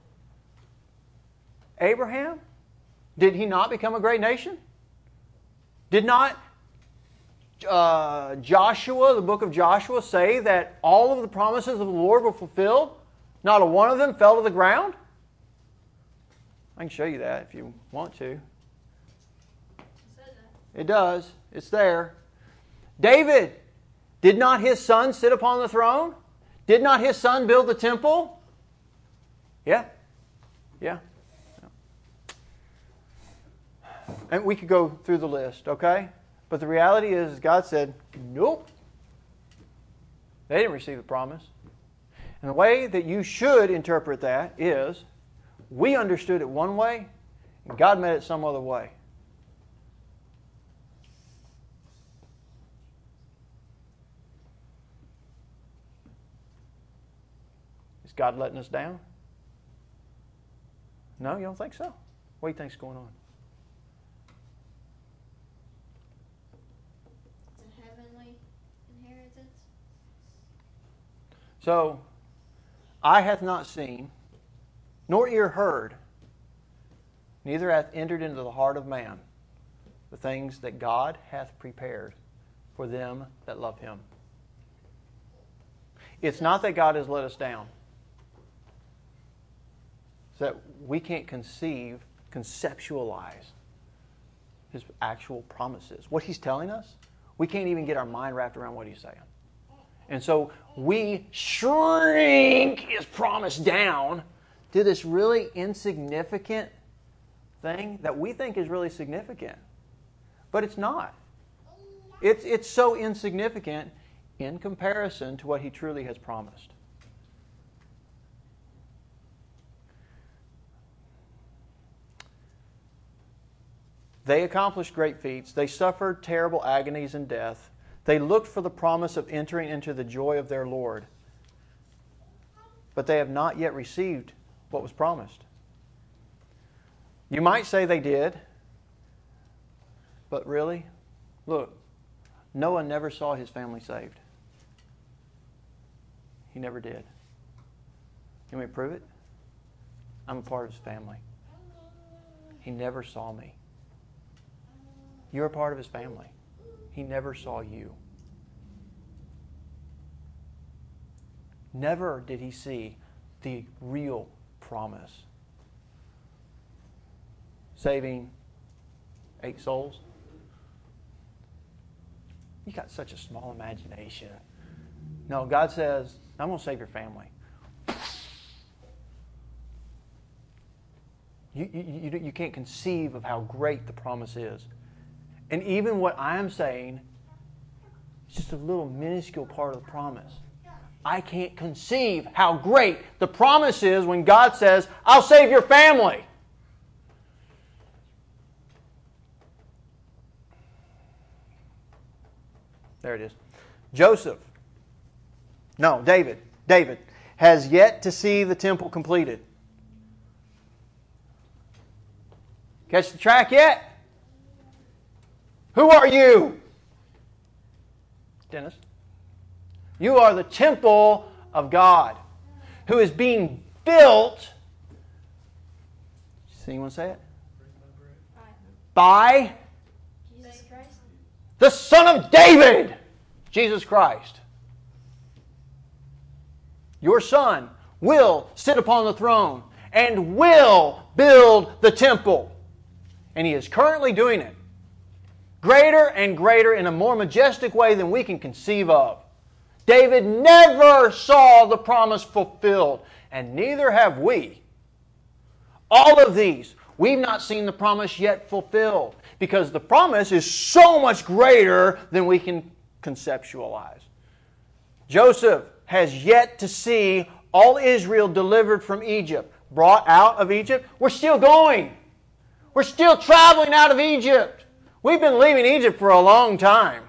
Abraham? Did he not become a great nation? Did not Joshua, the book of Joshua, say that all of the promises of the Lord were fulfilled? Not a one of them fell to the ground? I can show you that if you want to. It says that. It does. It's there. David, did not his son sit upon the throne? Did not his son build the temple? Yeah. And we could go through the list, okay? But the reality is God said, nope. They didn't receive the promise. And the way that you should interpret that is, we understood it one way, and God meant it some other way. Is God letting us down? No, you don't think so? What do you think's going on? It's a heavenly inheritance. So, eye hath not seen, nor ear heard, neither hath entered into the heart of man the things that God hath prepared for them that love Him. It's not that God has let us down. It's that we can't conceptualize His actual promises. What He's telling us, we can't even get our mind wrapped around what He's saying. And so we shrink His promise down to this really insignificant thing that we think is really significant. But it's not. It's so insignificant in comparison to what He truly has promised. They accomplished great feats. They suffered terrible agonies and death. They looked for the promise of entering into the joy of their Lord. But they have not yet received what was promised. You might say they did. But really, look, Noah never saw his family saved. He never did. You want me to prove it? I'm a part of his family. He never saw me. You're a part of his family. He never saw you. Never did he see the real promise. Saving 8 souls? You got such a small imagination. No, God says, I'm going to save your family. You can't conceive of how great the promise is. And even what I'm saying is just a little minuscule part of the promise. I can't conceive how great the promise is when God says, I'll save your family. There it is. David has yet to see the temple completed. Catch the track yet? Who are you? Dennis. You are the temple of God who is being built. See anyone say it? By Jesus Christ. the Son of David, Jesus Christ. Your Son will sit upon the throne and will build the temple. And He is currently doing it. Greater and greater in a more majestic way than we can conceive of. David never saw the promise fulfilled, and neither have we. All of these, we've not seen the promise yet fulfilled, because the promise is so much greater than we can conceptualize. Joseph has yet to see all Israel delivered from Egypt, brought out of Egypt. We're still going. We're still traveling out of Egypt. We've been leaving Egypt for a long time.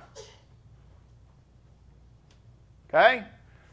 Okay?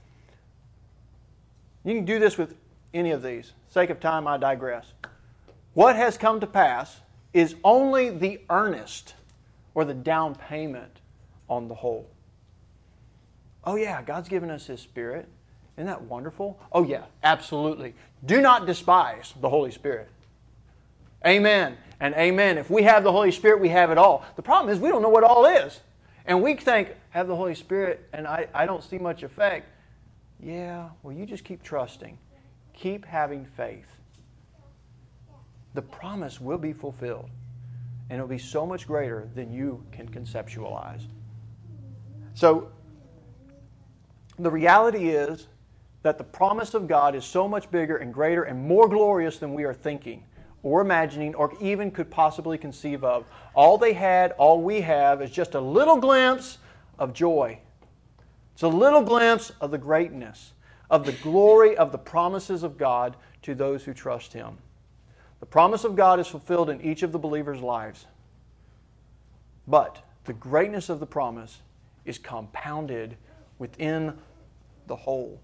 You can do this with any of these. For the sake of time, I digress. What has come to pass is only the earnest or the down payment on the whole. Oh yeah, God's given us His Spirit. Isn't that wonderful? Oh yeah, absolutely. Do not despise the Holy Spirit. Amen and amen. If we have the Holy Spirit, we have it all. The problem is we don't know what all is. And we think, have the Holy Spirit and I don't see much effect. Yeah, well you just keep trusting. Keep having faith. The promise will be fulfilled. And it will be so much greater than you can conceptualize. So, the reality is that the promise of God is so much bigger and greater and more glorious than we are thinking or imagining or even could possibly conceive of. All they had, all we have, is just a little glimpse of joy. It's a little glimpse of the greatness of the glory of the promises of God to those who trust Him. The promise of God is fulfilled in each of the believers' lives. But the greatness of the promise is compounded within the whole.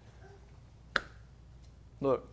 Look.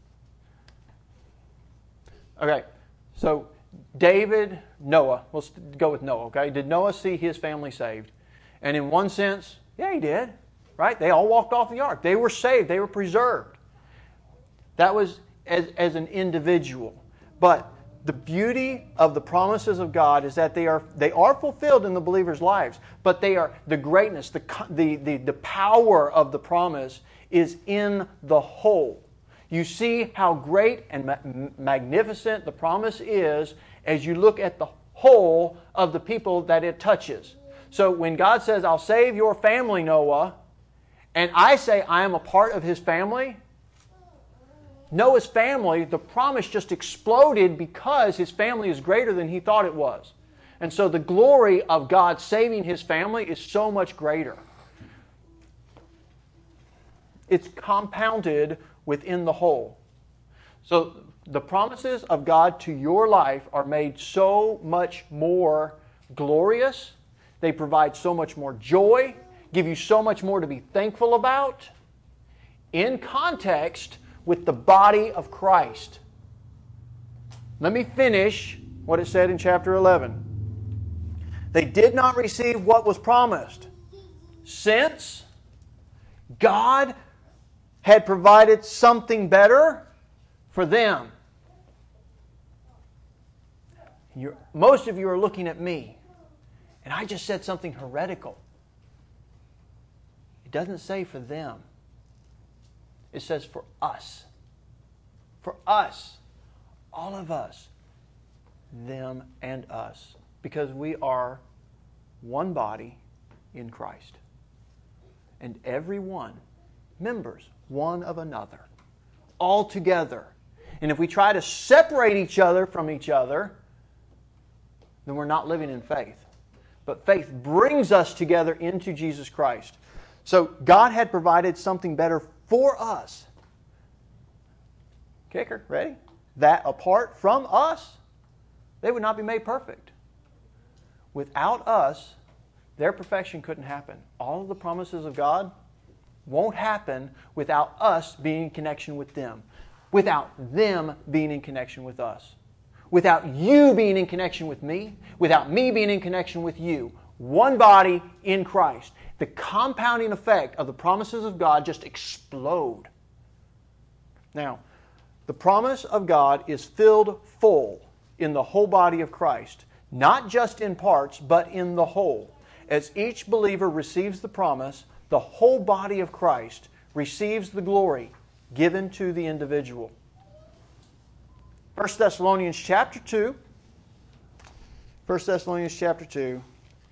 Okay, so Noah, let's go with Noah, okay? Did Noah see his family saved? And in one sense, yeah, he did, right? They all walked off the ark. They were saved. They were preserved. That was as an individual. But the beauty of the promises of God is that they are fulfilled in the believer's lives, but they are the greatness, the power of the promise is in the whole. You see how great and magnificent the promise is as you look at the whole of the people that it touches. So when God says, I'll save your family, Noah, and I say I am a part of His family, Noah's family, the promise just exploded because his family is greater than he thought it was. And so the glory of God saving His family is so much greater. It's compounded within the whole. So the promises of God to your life are made so much more glorious. They provide so much more joy, give you so much more to be thankful about, in context with the body of Christ. Let me finish what it said in chapter 11. They did not receive what was promised, since God had provided something better for them. Most of you are looking at me, and I just said something heretical. It doesn't say for them. It says for us. For us. All of us. Them and us. Because we are one body in Christ. And every one members one of another. All together. And if we try to separate each other from each other, then we're not living in faith. But faith brings us together into Jesus Christ. So God had provided something better for us. Kicker, ready? That apart from us, they would not be made perfect. Without us, their perfection couldn't happen. All of the promises of God won't happen without us being in connection with them. Without them being in connection with us. Without you being in connection with me. Without me being in connection with you. One body in Christ. The compounding effect of the promises of God just explode. Now, the promise of God is filled full in the whole body of Christ. Not just in parts, but in the whole. As each believer receives the promise, the whole body of Christ receives the glory given to the individual. 1 Thessalonians chapter 2. 1 Thessalonians chapter 2.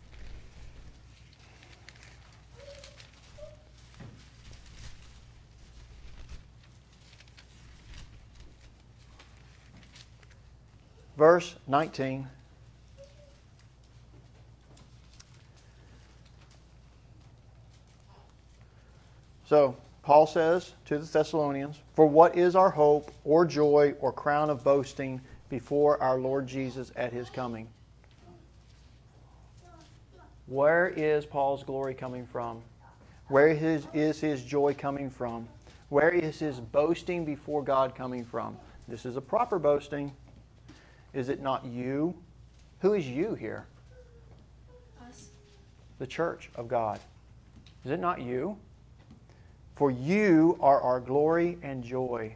Verse 19. So, Paul says to the Thessalonians, "For what is our hope or joy or crown of boasting before our Lord Jesus at His coming?" Where is Paul's glory coming from? Where is his joy coming from? Where is his boasting before God coming from? This is a proper boasting. Is it not you? Who is you here? Us. The church of God. Is it not you? For you are our glory and joy.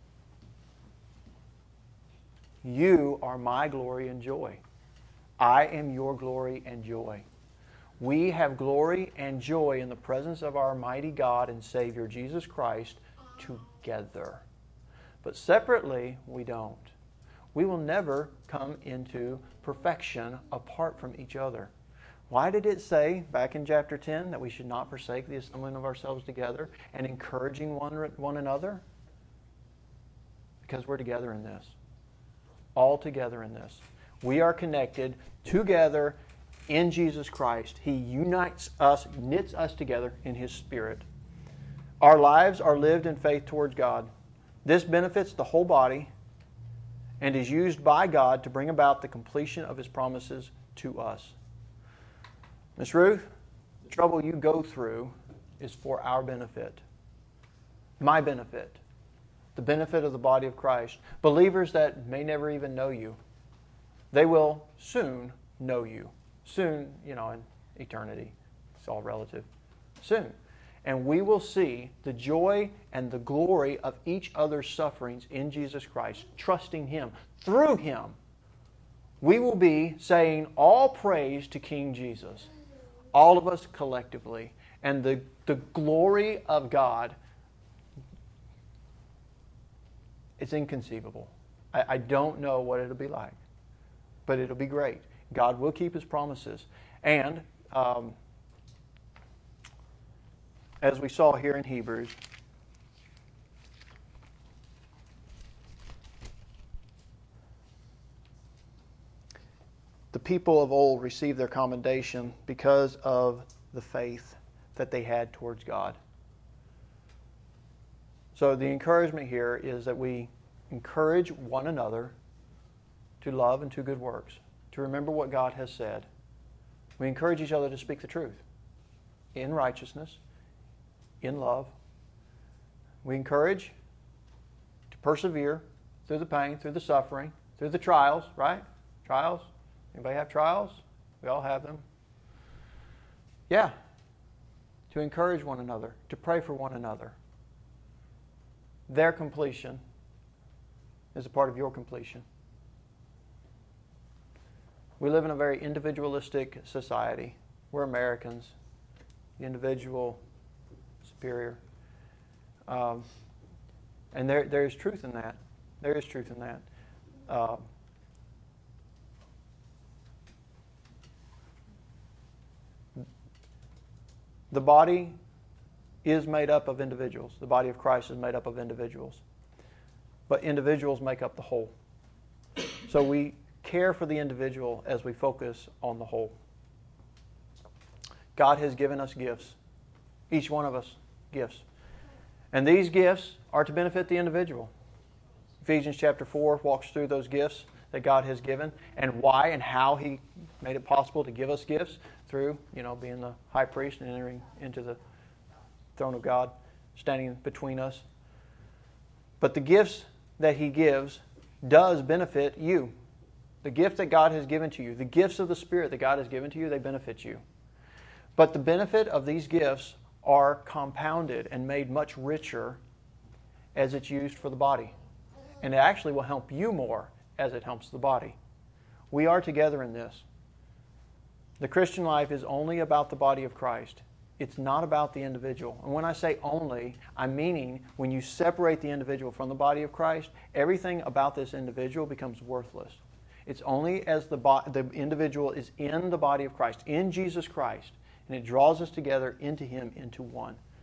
You are my glory and joy. I am your glory and joy. We have glory and joy in the presence of our mighty God and Savior Jesus Christ together. But separately, we don't. We will never come into perfection apart from each other. Why did it say back in chapter 10 that we should not forsake the assembling of ourselves together and encouraging one another? Because we're together in this. All together in this. We are connected together in Jesus Christ. He unites us, knits us together in His Spirit. Our lives are lived in faith towards God. This benefits the whole body and is used by God to bring about the completion of His promises to us. Miss Ruth, the trouble you go through is for our benefit, my benefit, the benefit of the body of Christ. Believers that may never even know you, they will soon know you. Soon, in eternity. It's all relative. Soon. And we will see the joy and the glory of each other's sufferings in Jesus Christ, trusting Him. Through Him, we will be saying all praise to King Jesus. All of us collectively. And the glory of God, it's inconceivable. I don't know what it'll be like. But it'll be great. God will keep His promises. And as we saw here in Hebrews, the people of old received their commendation because of the faith that they had towards God. So the encouragement here is that we encourage one another to love and to good works, to remember what God has said. We encourage each other to speak the truth in righteousness, in love. We encourage to persevere through the pain, through the suffering, through the trials, right? Trials. Anybody have trials? We all have them. Yeah. To encourage one another, to pray for one another. Their completion is a part of your completion. We live in a very individualistic society. We're Americans. The individual, superior. And there is truth in that. There is truth in that. The body is made up of individuals. The body of Christ is made up of individuals. But individuals make up the whole. So we care for the individual as we focus on the whole. God has given us gifts. Each one of us gifts. And these gifts are to benefit the individual. Ephesians chapter 4 walks through those gifts that God has given and why and how He made it possible to give us gifts through, being the high priest and entering into the throne of God, standing between us. But the gifts that He gives does benefit you. The gift that God has given to you, the gifts of the Spirit that God has given to you, they benefit you. But the benefit of these gifts are compounded and made much richer as it's used for the body. And it actually will help you more as it helps the body. We are together in this. The Christian life is only about the body of Christ. It's not about the individual. And when I say only, I'm meaning when you separate the individual from the body of Christ, everything about this individual becomes worthless. It's only as the individual is in the body of Christ, in Jesus Christ, and it draws us together into Him, into one.